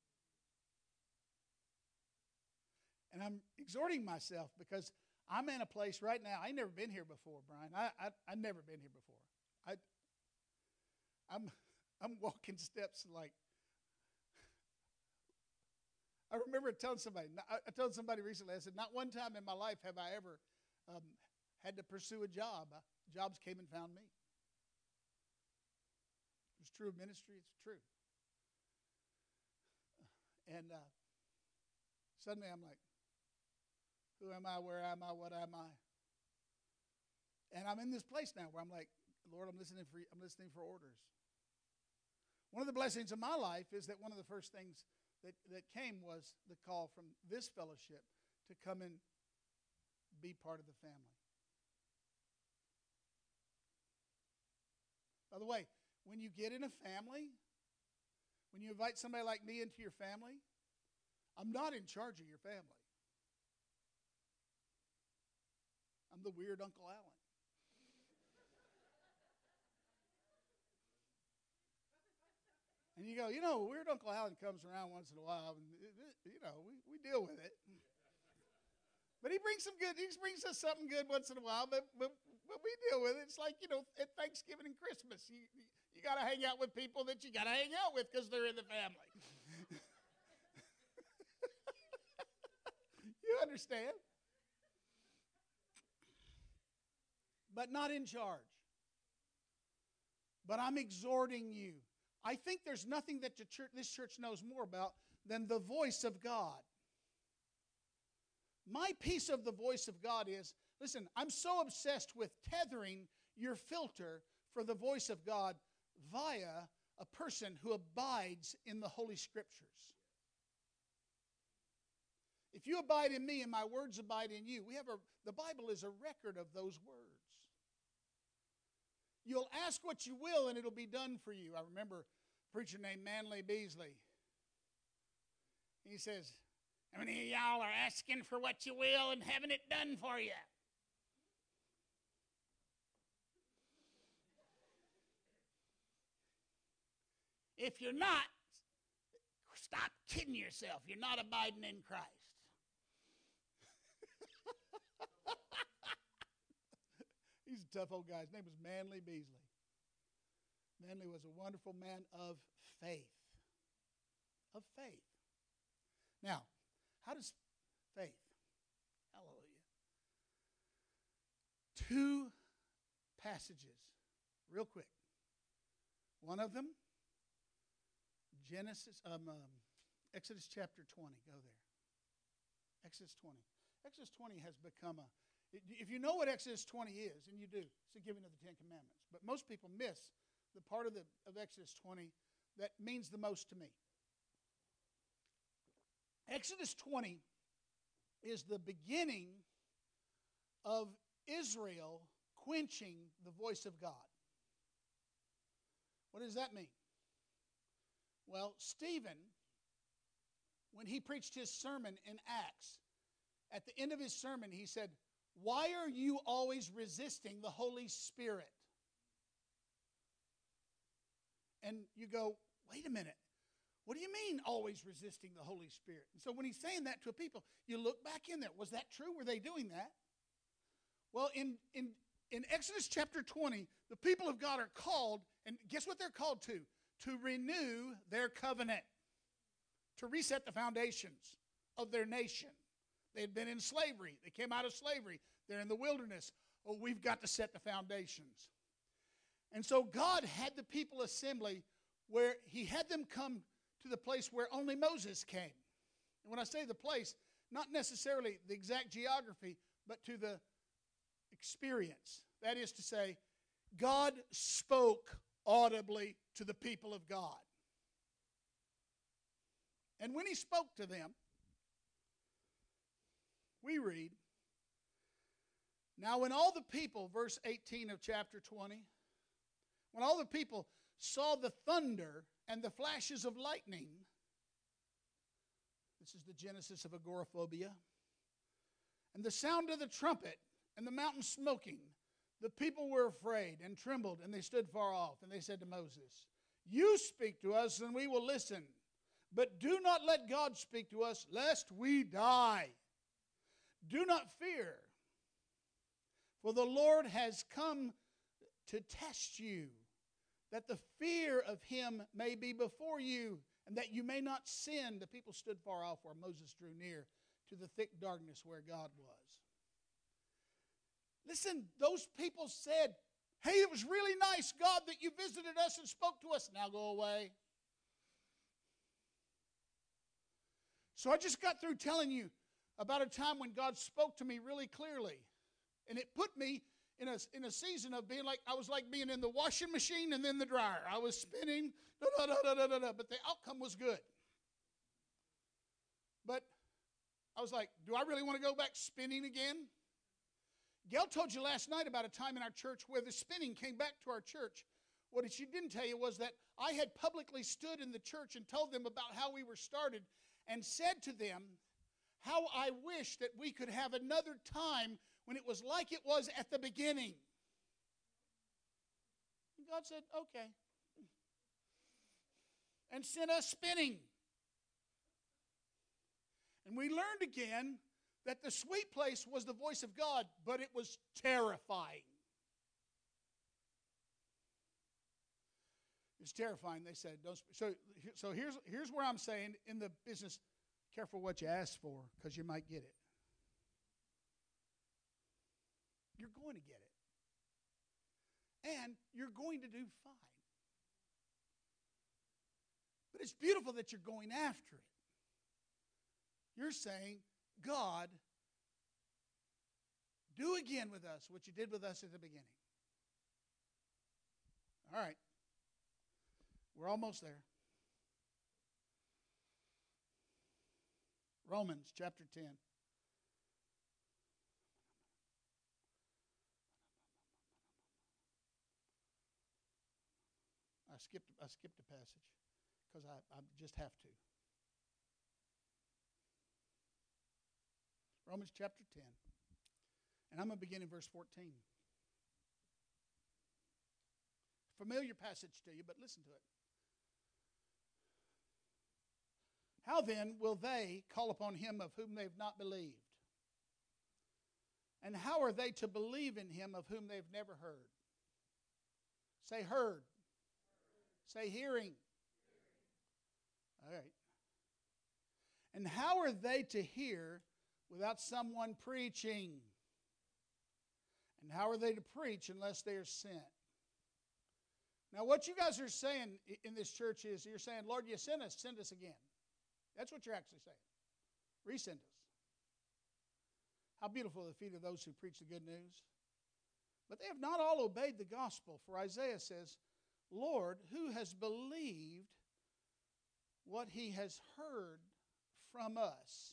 And I'm exhorting myself because I'm in a place right now. I ain't never been here before, Brian. I I I've never been here before. I I'm I'm walking steps like. I remember telling somebody. I told somebody recently. I said, not one time in my life have I ever um, had to pursue a job. Uh, jobs came and found me. It's true of ministry. It's true. And uh, suddenly I'm like, who am I? Where am I? What am I? And I'm in this place now where I'm like, Lord, I'm listening for I'm listening for orders. One of the blessings of my life is that one of the first things that, that came was the call from this fellowship to come and be part of the family. By the way, when you get in a family, when you invite somebody like me into your family, I'm not in charge of your family. I'm the weird Uncle Alan. And you go, you know, weird Uncle Alan comes around once in a while, and, you know, we, we deal with it. But he brings some good, he brings us something good once in a while, but, but, but we deal with it. It's like, you know, at Thanksgiving and Christmas, you, you, you got to hang out with people that you got to hang out with because they're in the family. You understand? But not in charge. But I'm exhorting you. I think there's nothing that the church, this church knows more about than the voice of God. My piece of the voice of God is, listen, I'm so obsessed with tethering your filter for the voice of God via a person who abides in the Holy Scriptures. If you abide in me and my words abide in you, we have a, the Bible is a record of those words. You'll ask what you will and it'll be done for you. I remember a preacher named Manly Beasley. He says, how many of y'all are asking for what you will and having it done for you? If you're not, stop kidding yourself. You're not abiding in Christ. He's a tough old guy. His name was Manly Beasley. Manly was a wonderful man of faith. Of faith. Now, how does faith? Hallelujah. Two passages, real quick. One of them Genesis, um, um, Exodus chapter twenty. Go there. Exodus twenty. Exodus twenty has become a, if you know what Exodus twenty is, and you do, it's the giving of the Ten Commandments. But most people miss the part of, the, of Exodus twenty that means the most to me. Exodus twenty is the beginning of Israel quenching the voice of God. What does that mean? Well, Stephen, when he preached his sermon in Acts, at the end of his sermon, he said, "Why are you always resisting the Holy Spirit?" And you go, wait a minute. What do you mean always resisting the Holy Spirit? And so when he's saying that to people, you look back in there. Was that true? Were they doing that? Well, in, in, in Exodus chapter twenty, the people of God are called, and guess what they're called to? To renew their covenant, to reset the foundations of their nation. They had been in slavery. They came out of slavery. They're in the wilderness. Oh, we've got to set the foundations. And so God had the people assembly where he had them come to the place where only Moses came. And when I say the place, not necessarily the exact geography, but to the experience. That is to say, God spoke audibly to the people of God. And when he spoke to them, we read, "Now when all the people," verse eighteen of chapter twenty, "when all the people saw the thunder and the flashes of lightning," this is the genesis of agoraphobia, "and the sound of the trumpet and the mountain smoking, the people were afraid and trembled, and they stood far off. And they said to Moses, 'You speak to us, and we will listen. But do not let God speak to us, lest we die. Do not fear, for the Lord has come to test you, that the fear of him may be before you, and that you may not sin.' The people stood far off where Moses drew near to the thick darkness where God was." Listen, those people said, "Hey, it was really nice, God, that you visited us and spoke to us. Now go away." So I just got through telling you about a time when God spoke to me really clearly. And it put me in a, in a season of being like, I was like being in the washing machine and then the dryer. I was spinning, da, da, da, da, da, da, but the outcome was good. But I was like, do I really want to go back spinning again? Gail told you last night about a time in our church where the spinning came back to our church. What she didn't tell you was that I had publicly stood in the church and told them about how we were started and said to them how I wish that we could have another time when it was like it was at the beginning. And God said, okay. And sent us spinning. And we learned again that the sweet place was the voice of God, but it was terrifying. It's terrifying, they said. Don't sp- so, so here's, here's where I'm saying in the business, careful what you ask for, because you might get it. You're going to get it. And you're going to do fine. But it's beautiful that you're going after it. You're saying, God, do again with us what you did with us at the beginning. All right. We're almost there. Romans chapter ten. I skipped, I skipped a passage because I, I just have to. Romans chapter ten. And I'm going to begin in verse fourteen. Familiar passage to you, but listen to it. How then will they call upon him of whom they've not believed? And how are they to believe in him of whom they've never heard? Say heard. Say hearing. All right. And how are they to hear without someone preaching? And how are they to preach unless they are sent? Now, what you guys are saying in this church is you're saying, Lord, you sent us, send us again. That's what you're actually saying. Resend us. How beautiful are the feet of those who preach the good news. But they have not all obeyed the gospel. For Isaiah says, Lord, who has believed what he has heard from us?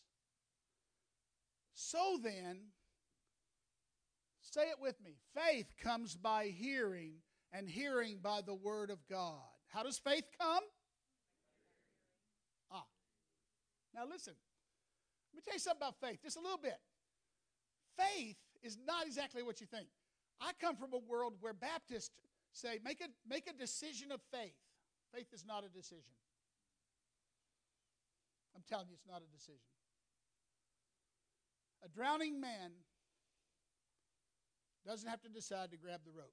So then, say it with me, faith comes by hearing, and hearing by the word of God. How does faith come? Ah. Now listen, let me tell you something about faith, just a little bit. Faith is not exactly what you think. I come from a world where Baptists say, make a, make a decision of faith. Faith is not a decision. I'm telling you, it's not a decision. A drowning man doesn't have to decide to grab the rope.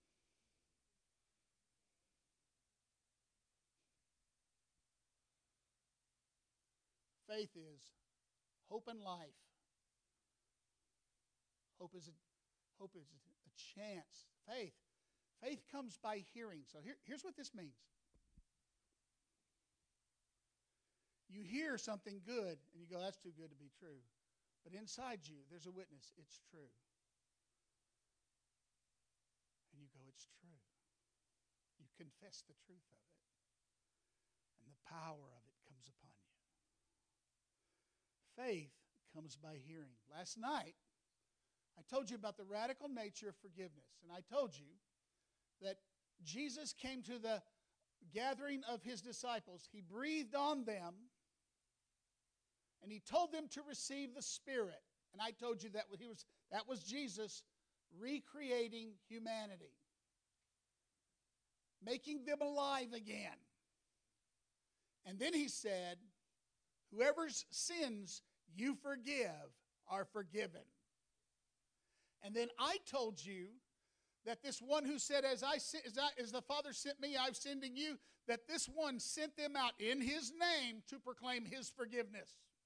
Faith is hope and life. Hope is a, hope is a chance. Faith. Faith comes by hearing. So here, here's what this means. You hear something good, and you go, that's too good to be true. But inside you, there's a witness. It's true. And you go, it's true. You confess the truth of it. And the power of it comes upon you. Faith comes by hearing. Last night, I told you about the radical nature of forgiveness. And I told you that Jesus came to the gathering of his disciples. He breathed on them, and he told them to receive the Spirit. And I told you that he was, that was Jesus recreating humanity, making them alive again. And then he said, whoever's sins you forgive are forgiven. And then I told you that this one who said, as, I, as, I, as the Father sent me, I've sending you, that this one sent them out in his name to proclaim his forgiveness.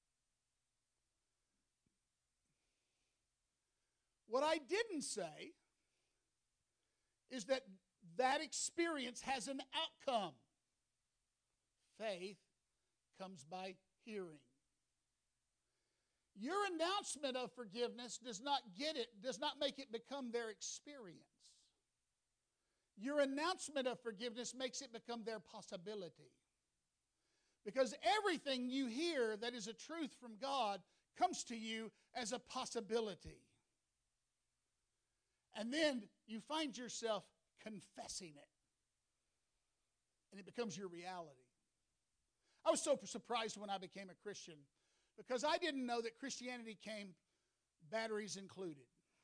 What I didn't say is that that experience has an outcome. Faith comes by hearing. Your announcement of forgiveness does not get it, does not make it become their experience. Your announcement of forgiveness makes it become their possibility. Because everything you hear that is a truth from God comes to you as a possibility. And then you find yourself confessing it. And it becomes your reality. I was so surprised when I became a Christian because I didn't know that Christianity came batteries included.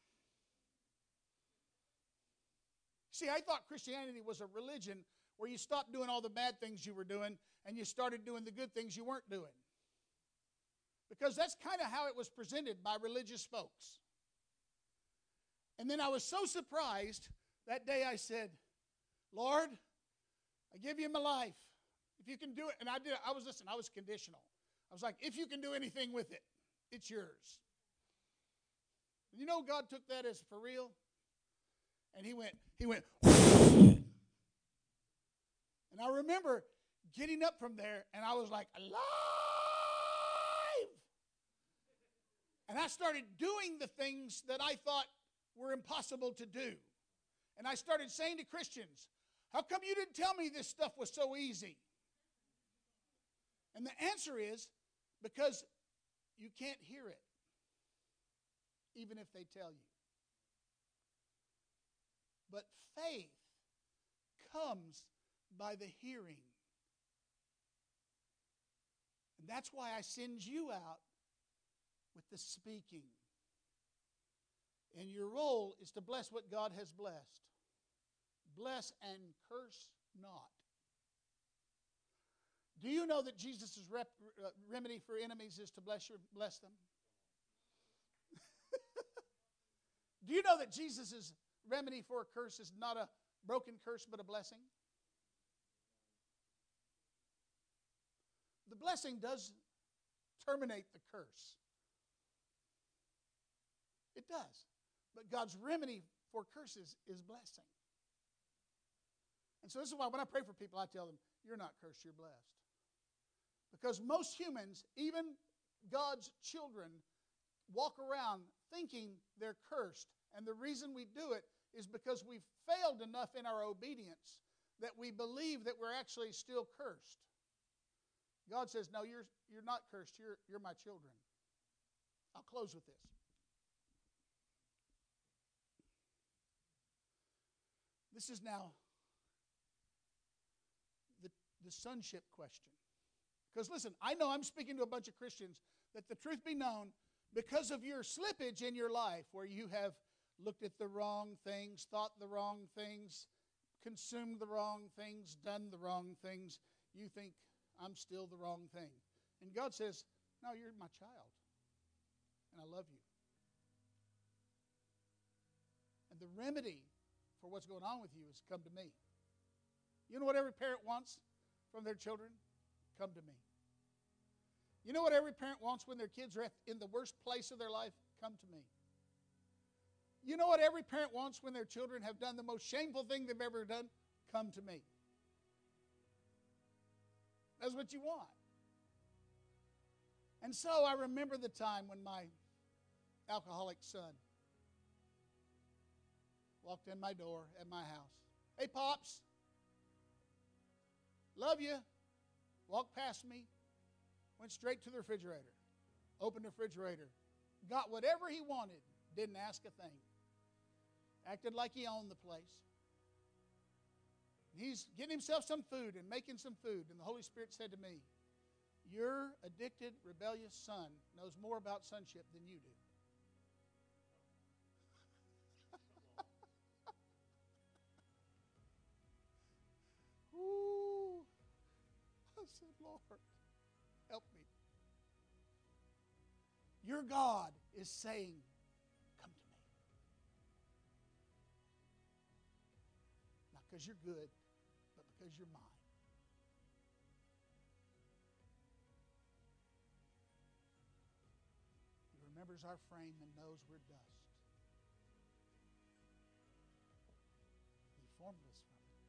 See, I thought Christianity was a religion where you stopped doing all the bad things you were doing and you started doing the good things you weren't doing. Because that's kind of how it was presented by religious folks. And then I was so surprised that day I said, Lord, I give you my life. If you can do it, and I did, I was, listen, I was conditional. I was like, if you can do anything with it, it's yours. And you know, God took that as for real. And he went, he went, and I remember getting up from there, and I was like, alive! And I started doing the things that I thought were impossible to do. And I started saying to Christians, how come you didn't tell me this stuff was so easy? And the answer is, because you can't hear it, even if they tell you. But faith comes by the hearing. And that's why I send you out with the speaking. And your role is to bless what God has blessed. Bless and curse not. Do you know that Jesus' rep, uh, remedy for enemies is to bless, your, bless them? Do you know that Jesus' remedy for a curse is not a broken curse but a blessing? The blessing does terminate the curse. It does. But God's remedy for curses is blessing. And so this is why when I pray for people, I tell them, you're not cursed, you're blessed. Because most humans, even God's children, walk around thinking they're cursed. And the reason we do it is because we've failed enough in our obedience that we believe that we're actually still cursed. God says, no, you're, you're not cursed. You're, you're my children. I'll close with this. This is now the, the sonship question. Because listen, I know I'm speaking to a bunch of Christians that the truth be known, because of your slippage in your life where you have looked at the wrong things, thought the wrong things, consumed the wrong things, done the wrong things, you think I'm still the wrong thing. And God says, no, you're my child, and I love you. And the remedy for what's going on with you is come to me. You know what every parent wants from their children? Come to me. You know what every parent wants when their kids are in the worst place of their life? Come to me. You know what every parent wants when their children have done the most shameful thing they've ever done? Come to me. That's what you want. And so I remember the time when my alcoholic son walked in my door at my house. Hey, Pops. Love you. Walked past me. Went straight to the refrigerator. Opened the refrigerator. Got whatever he wanted. Didn't ask a thing. Acted like he owned the place. He's getting himself some food and making some food. And the Holy Spirit said to me, your addicted, rebellious son knows more about sonship than you do. Ooh. I said, Lord, help me. Your God is saying, come to me. Not because you're good, but because you're mine. He remembers our frame and knows we're dust. He formed us from it.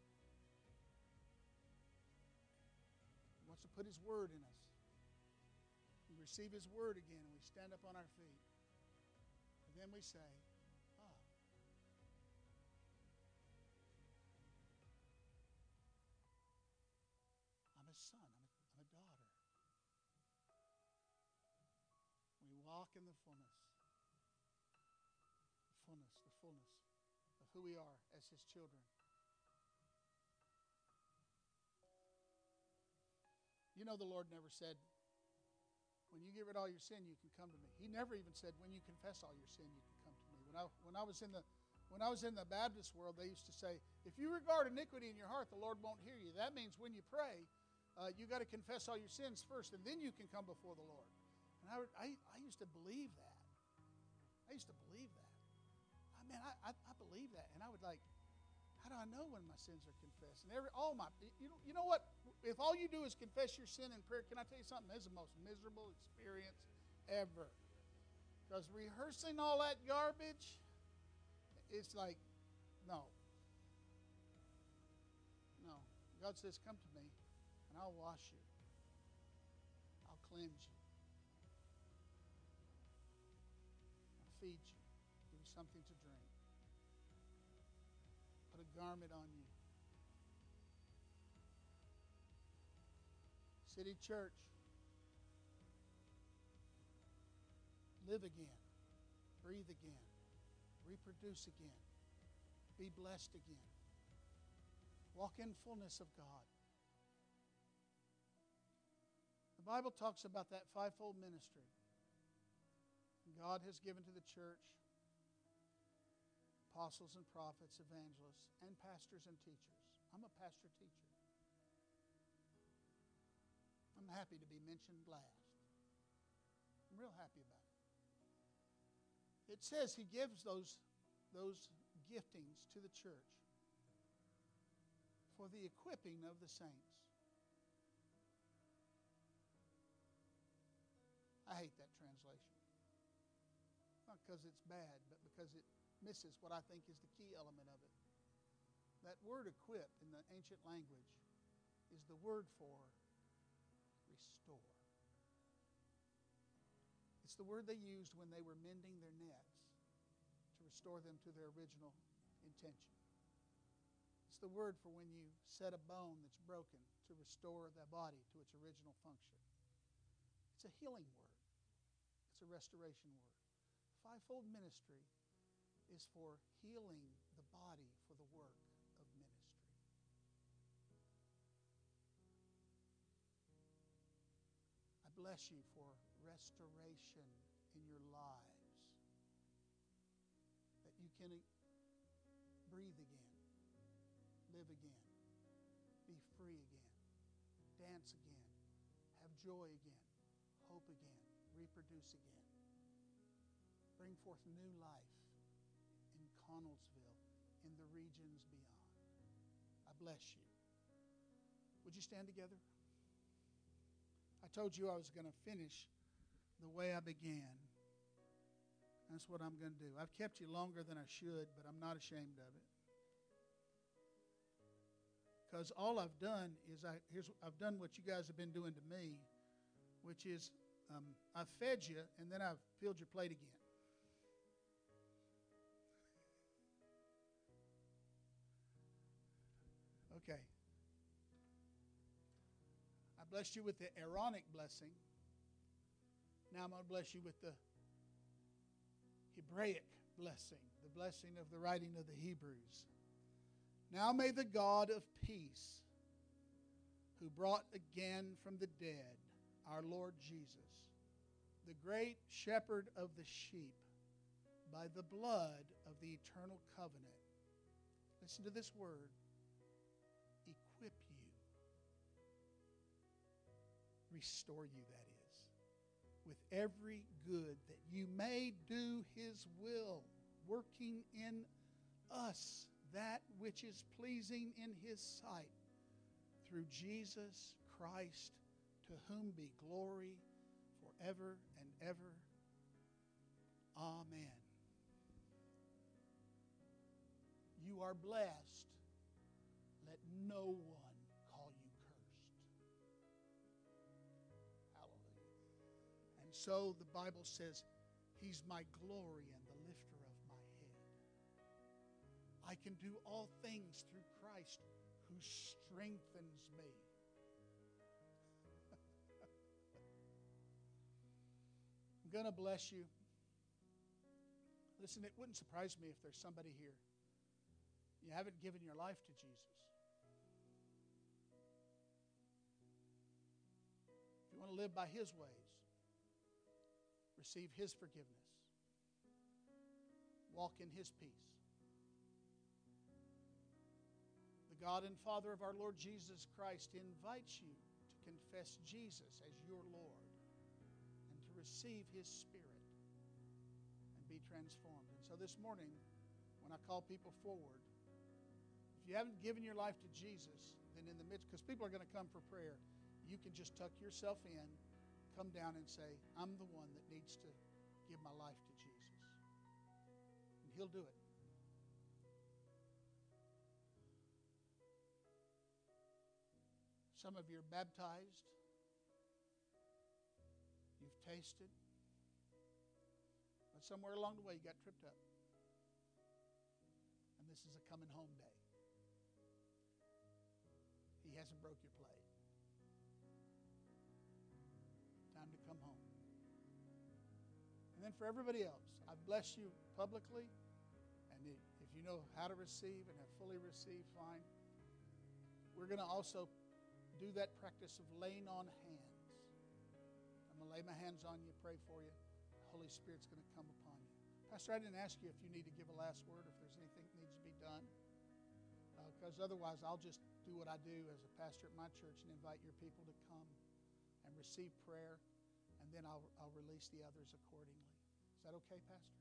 He wants to put His word in us. We receive His word again, and we stand up on our feet. And then we say, ah. I'm a son. I'm a, I'm a daughter. We walk in the fullness. The fullness, the fullness of who we are as His children. You know, the Lord never said, when you get rid of all your sin, you can come to me. He never even said, when you confess all your sin, you can come to me. When I, when I was in the when I was in the Baptist world, they used to say, if you regard iniquity in your heart, the Lord won't hear you. That means when you pray, uh, you got to confess all your sins first, and then you can come before the Lord. And I, I, I used to believe that. I used to believe that. I mean, I, I, I believe that, and I would like, how do I know when my sins are confessed? And every all my, you know, you know what? If all you do is confess your sin in prayer, can I tell you something? This is the most miserable experience ever. Because rehearsing all that garbage, it's like, no. No. God says, come to me, and I'll wash you. I'll cleanse you. I'll feed you. Give you something to drink. Put a garment on you. City Church, live again, breathe again, reproduce again, be blessed again, walk in fullness of God. The Bible talks about that fivefold ministry God has given to the church: apostles and prophets, evangelists, and pastors and teachers. I'm a pastor-teacher. I'm happy to be mentioned last. I'm real happy about it. It says He gives those, those giftings to the church for the equipping of the saints. I hate that translation. Not because it's bad, but because it misses what I think is the key element of it. That word equip in the ancient language is the word for restore. It's the word they used when they were mending their nets to restore them to their original intention. It's the word for when you set a bone that's broken to restore the body to its original function. It's a healing word. It's a restoration word. Fivefold ministry is for healing the body for the work of ministry. I bless you for restoration in your lives, that you can breathe again, live again, be free again, dance again, have joy again, hope again, reproduce again. Bring forth new life in Connellsville, in the regions beyond. I bless you. Would you stand together? I told you I was going to finish the way I began. That's what I'm going to do. I've kept you longer than I should, but I'm not ashamed of it. Because all I've done is I, here's, I've done what you guys have been doing to me, which is um, I've fed you and then I've filled your plate again. Okay. I blessed you with the Aaronic blessing. Now I'm going to bless you with the Hebraic blessing, the blessing of the writing of the Hebrews. Now may the God of peace, who brought again from the dead our Lord Jesus, the great shepherd of the sheep, by the blood of the eternal covenant, listen to this word, equip you, restore you, that is, with every good, that you may do His will, working in us that which is pleasing in His sight, through Jesus Christ, to whom be glory forever and ever. Amen. You are blessed. Let no one call you cursed. Hallelujah. And so the Bible says, He's my glory and the lifter of my head. I can do all things through Christ who strengthens me. I'm going to bless you. Listen, it wouldn't surprise me if there's somebody here. You haven't given your life to Jesus. If you want to live by His ways, receive His forgiveness, walk in His peace. The God and Father of our Lord Jesus Christ invites you to confess Jesus as your Lord and to receive His Spirit and be transformed. And so this morning, when I call people forward, if you haven't given your life to Jesus, then in the midst, because people are going to come for prayer, you can just tuck yourself in, come down and say, I'm the one that needs to give my life to Jesus. And He'll do it. Some of you are baptized. You've tasted. But somewhere along the way you got tripped up. And this is a coming home day. He hasn't broke your plate. Time to come home. And then for everybody else, I've blessed you publicly. And if you know how to receive and have fully received, fine. We're going to also do that practice of laying on hands. I'm going to lay my hands on you, pray for you. The Holy Spirit's going to come upon you. Pastor, I didn't ask you if you need to give a last word, if there's anything that needs to be done. Because uh, otherwise, I'll just do what I do as a pastor at my church and invite your people to come and receive prayer, and then I'll, I'll release the others accordingly. Is that okay, Pastor?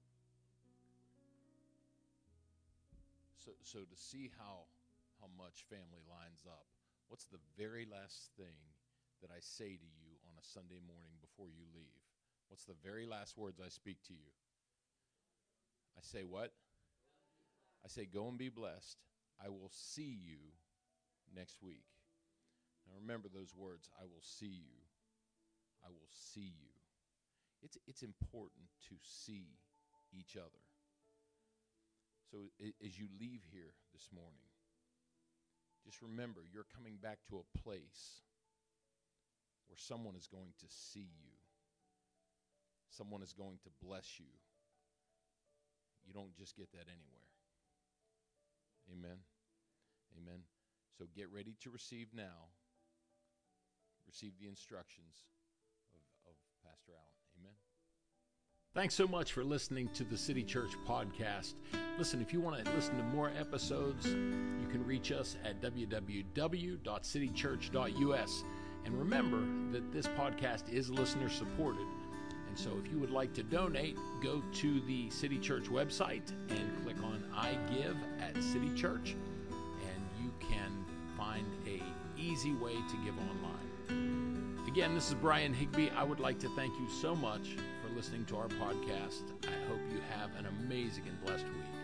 So, so to see how how much family lines up, what's the very last thing that I say to you on a Sunday morning before you leave? What's the very last words I speak to you? I say what? I say, go and be blessed. I will see you next week. Now remember those words, I will see you. I will see you. It's, it's important to see each other. So as you leave here this morning, just remember you're coming back to a place where someone is going to see you. Someone is going to bless you. You don't just get that anywhere. Amen. Amen. So get ready to receive now. Receive the instructions of, of Pastor Allen. Amen. Thanks so much for listening to the City Church podcast. Listen, if you want to listen to more episodes, you can reach us at w w w dot city church dot u s. And remember that this podcast is listener supported. And so if you would like to donate, go to the City Church website and click on I Give at City Church. And you can find a easy way to give online. Again, this is Brian Higby. I would like to thank you so much for listening to our podcast. I hope you have an amazing and blessed week.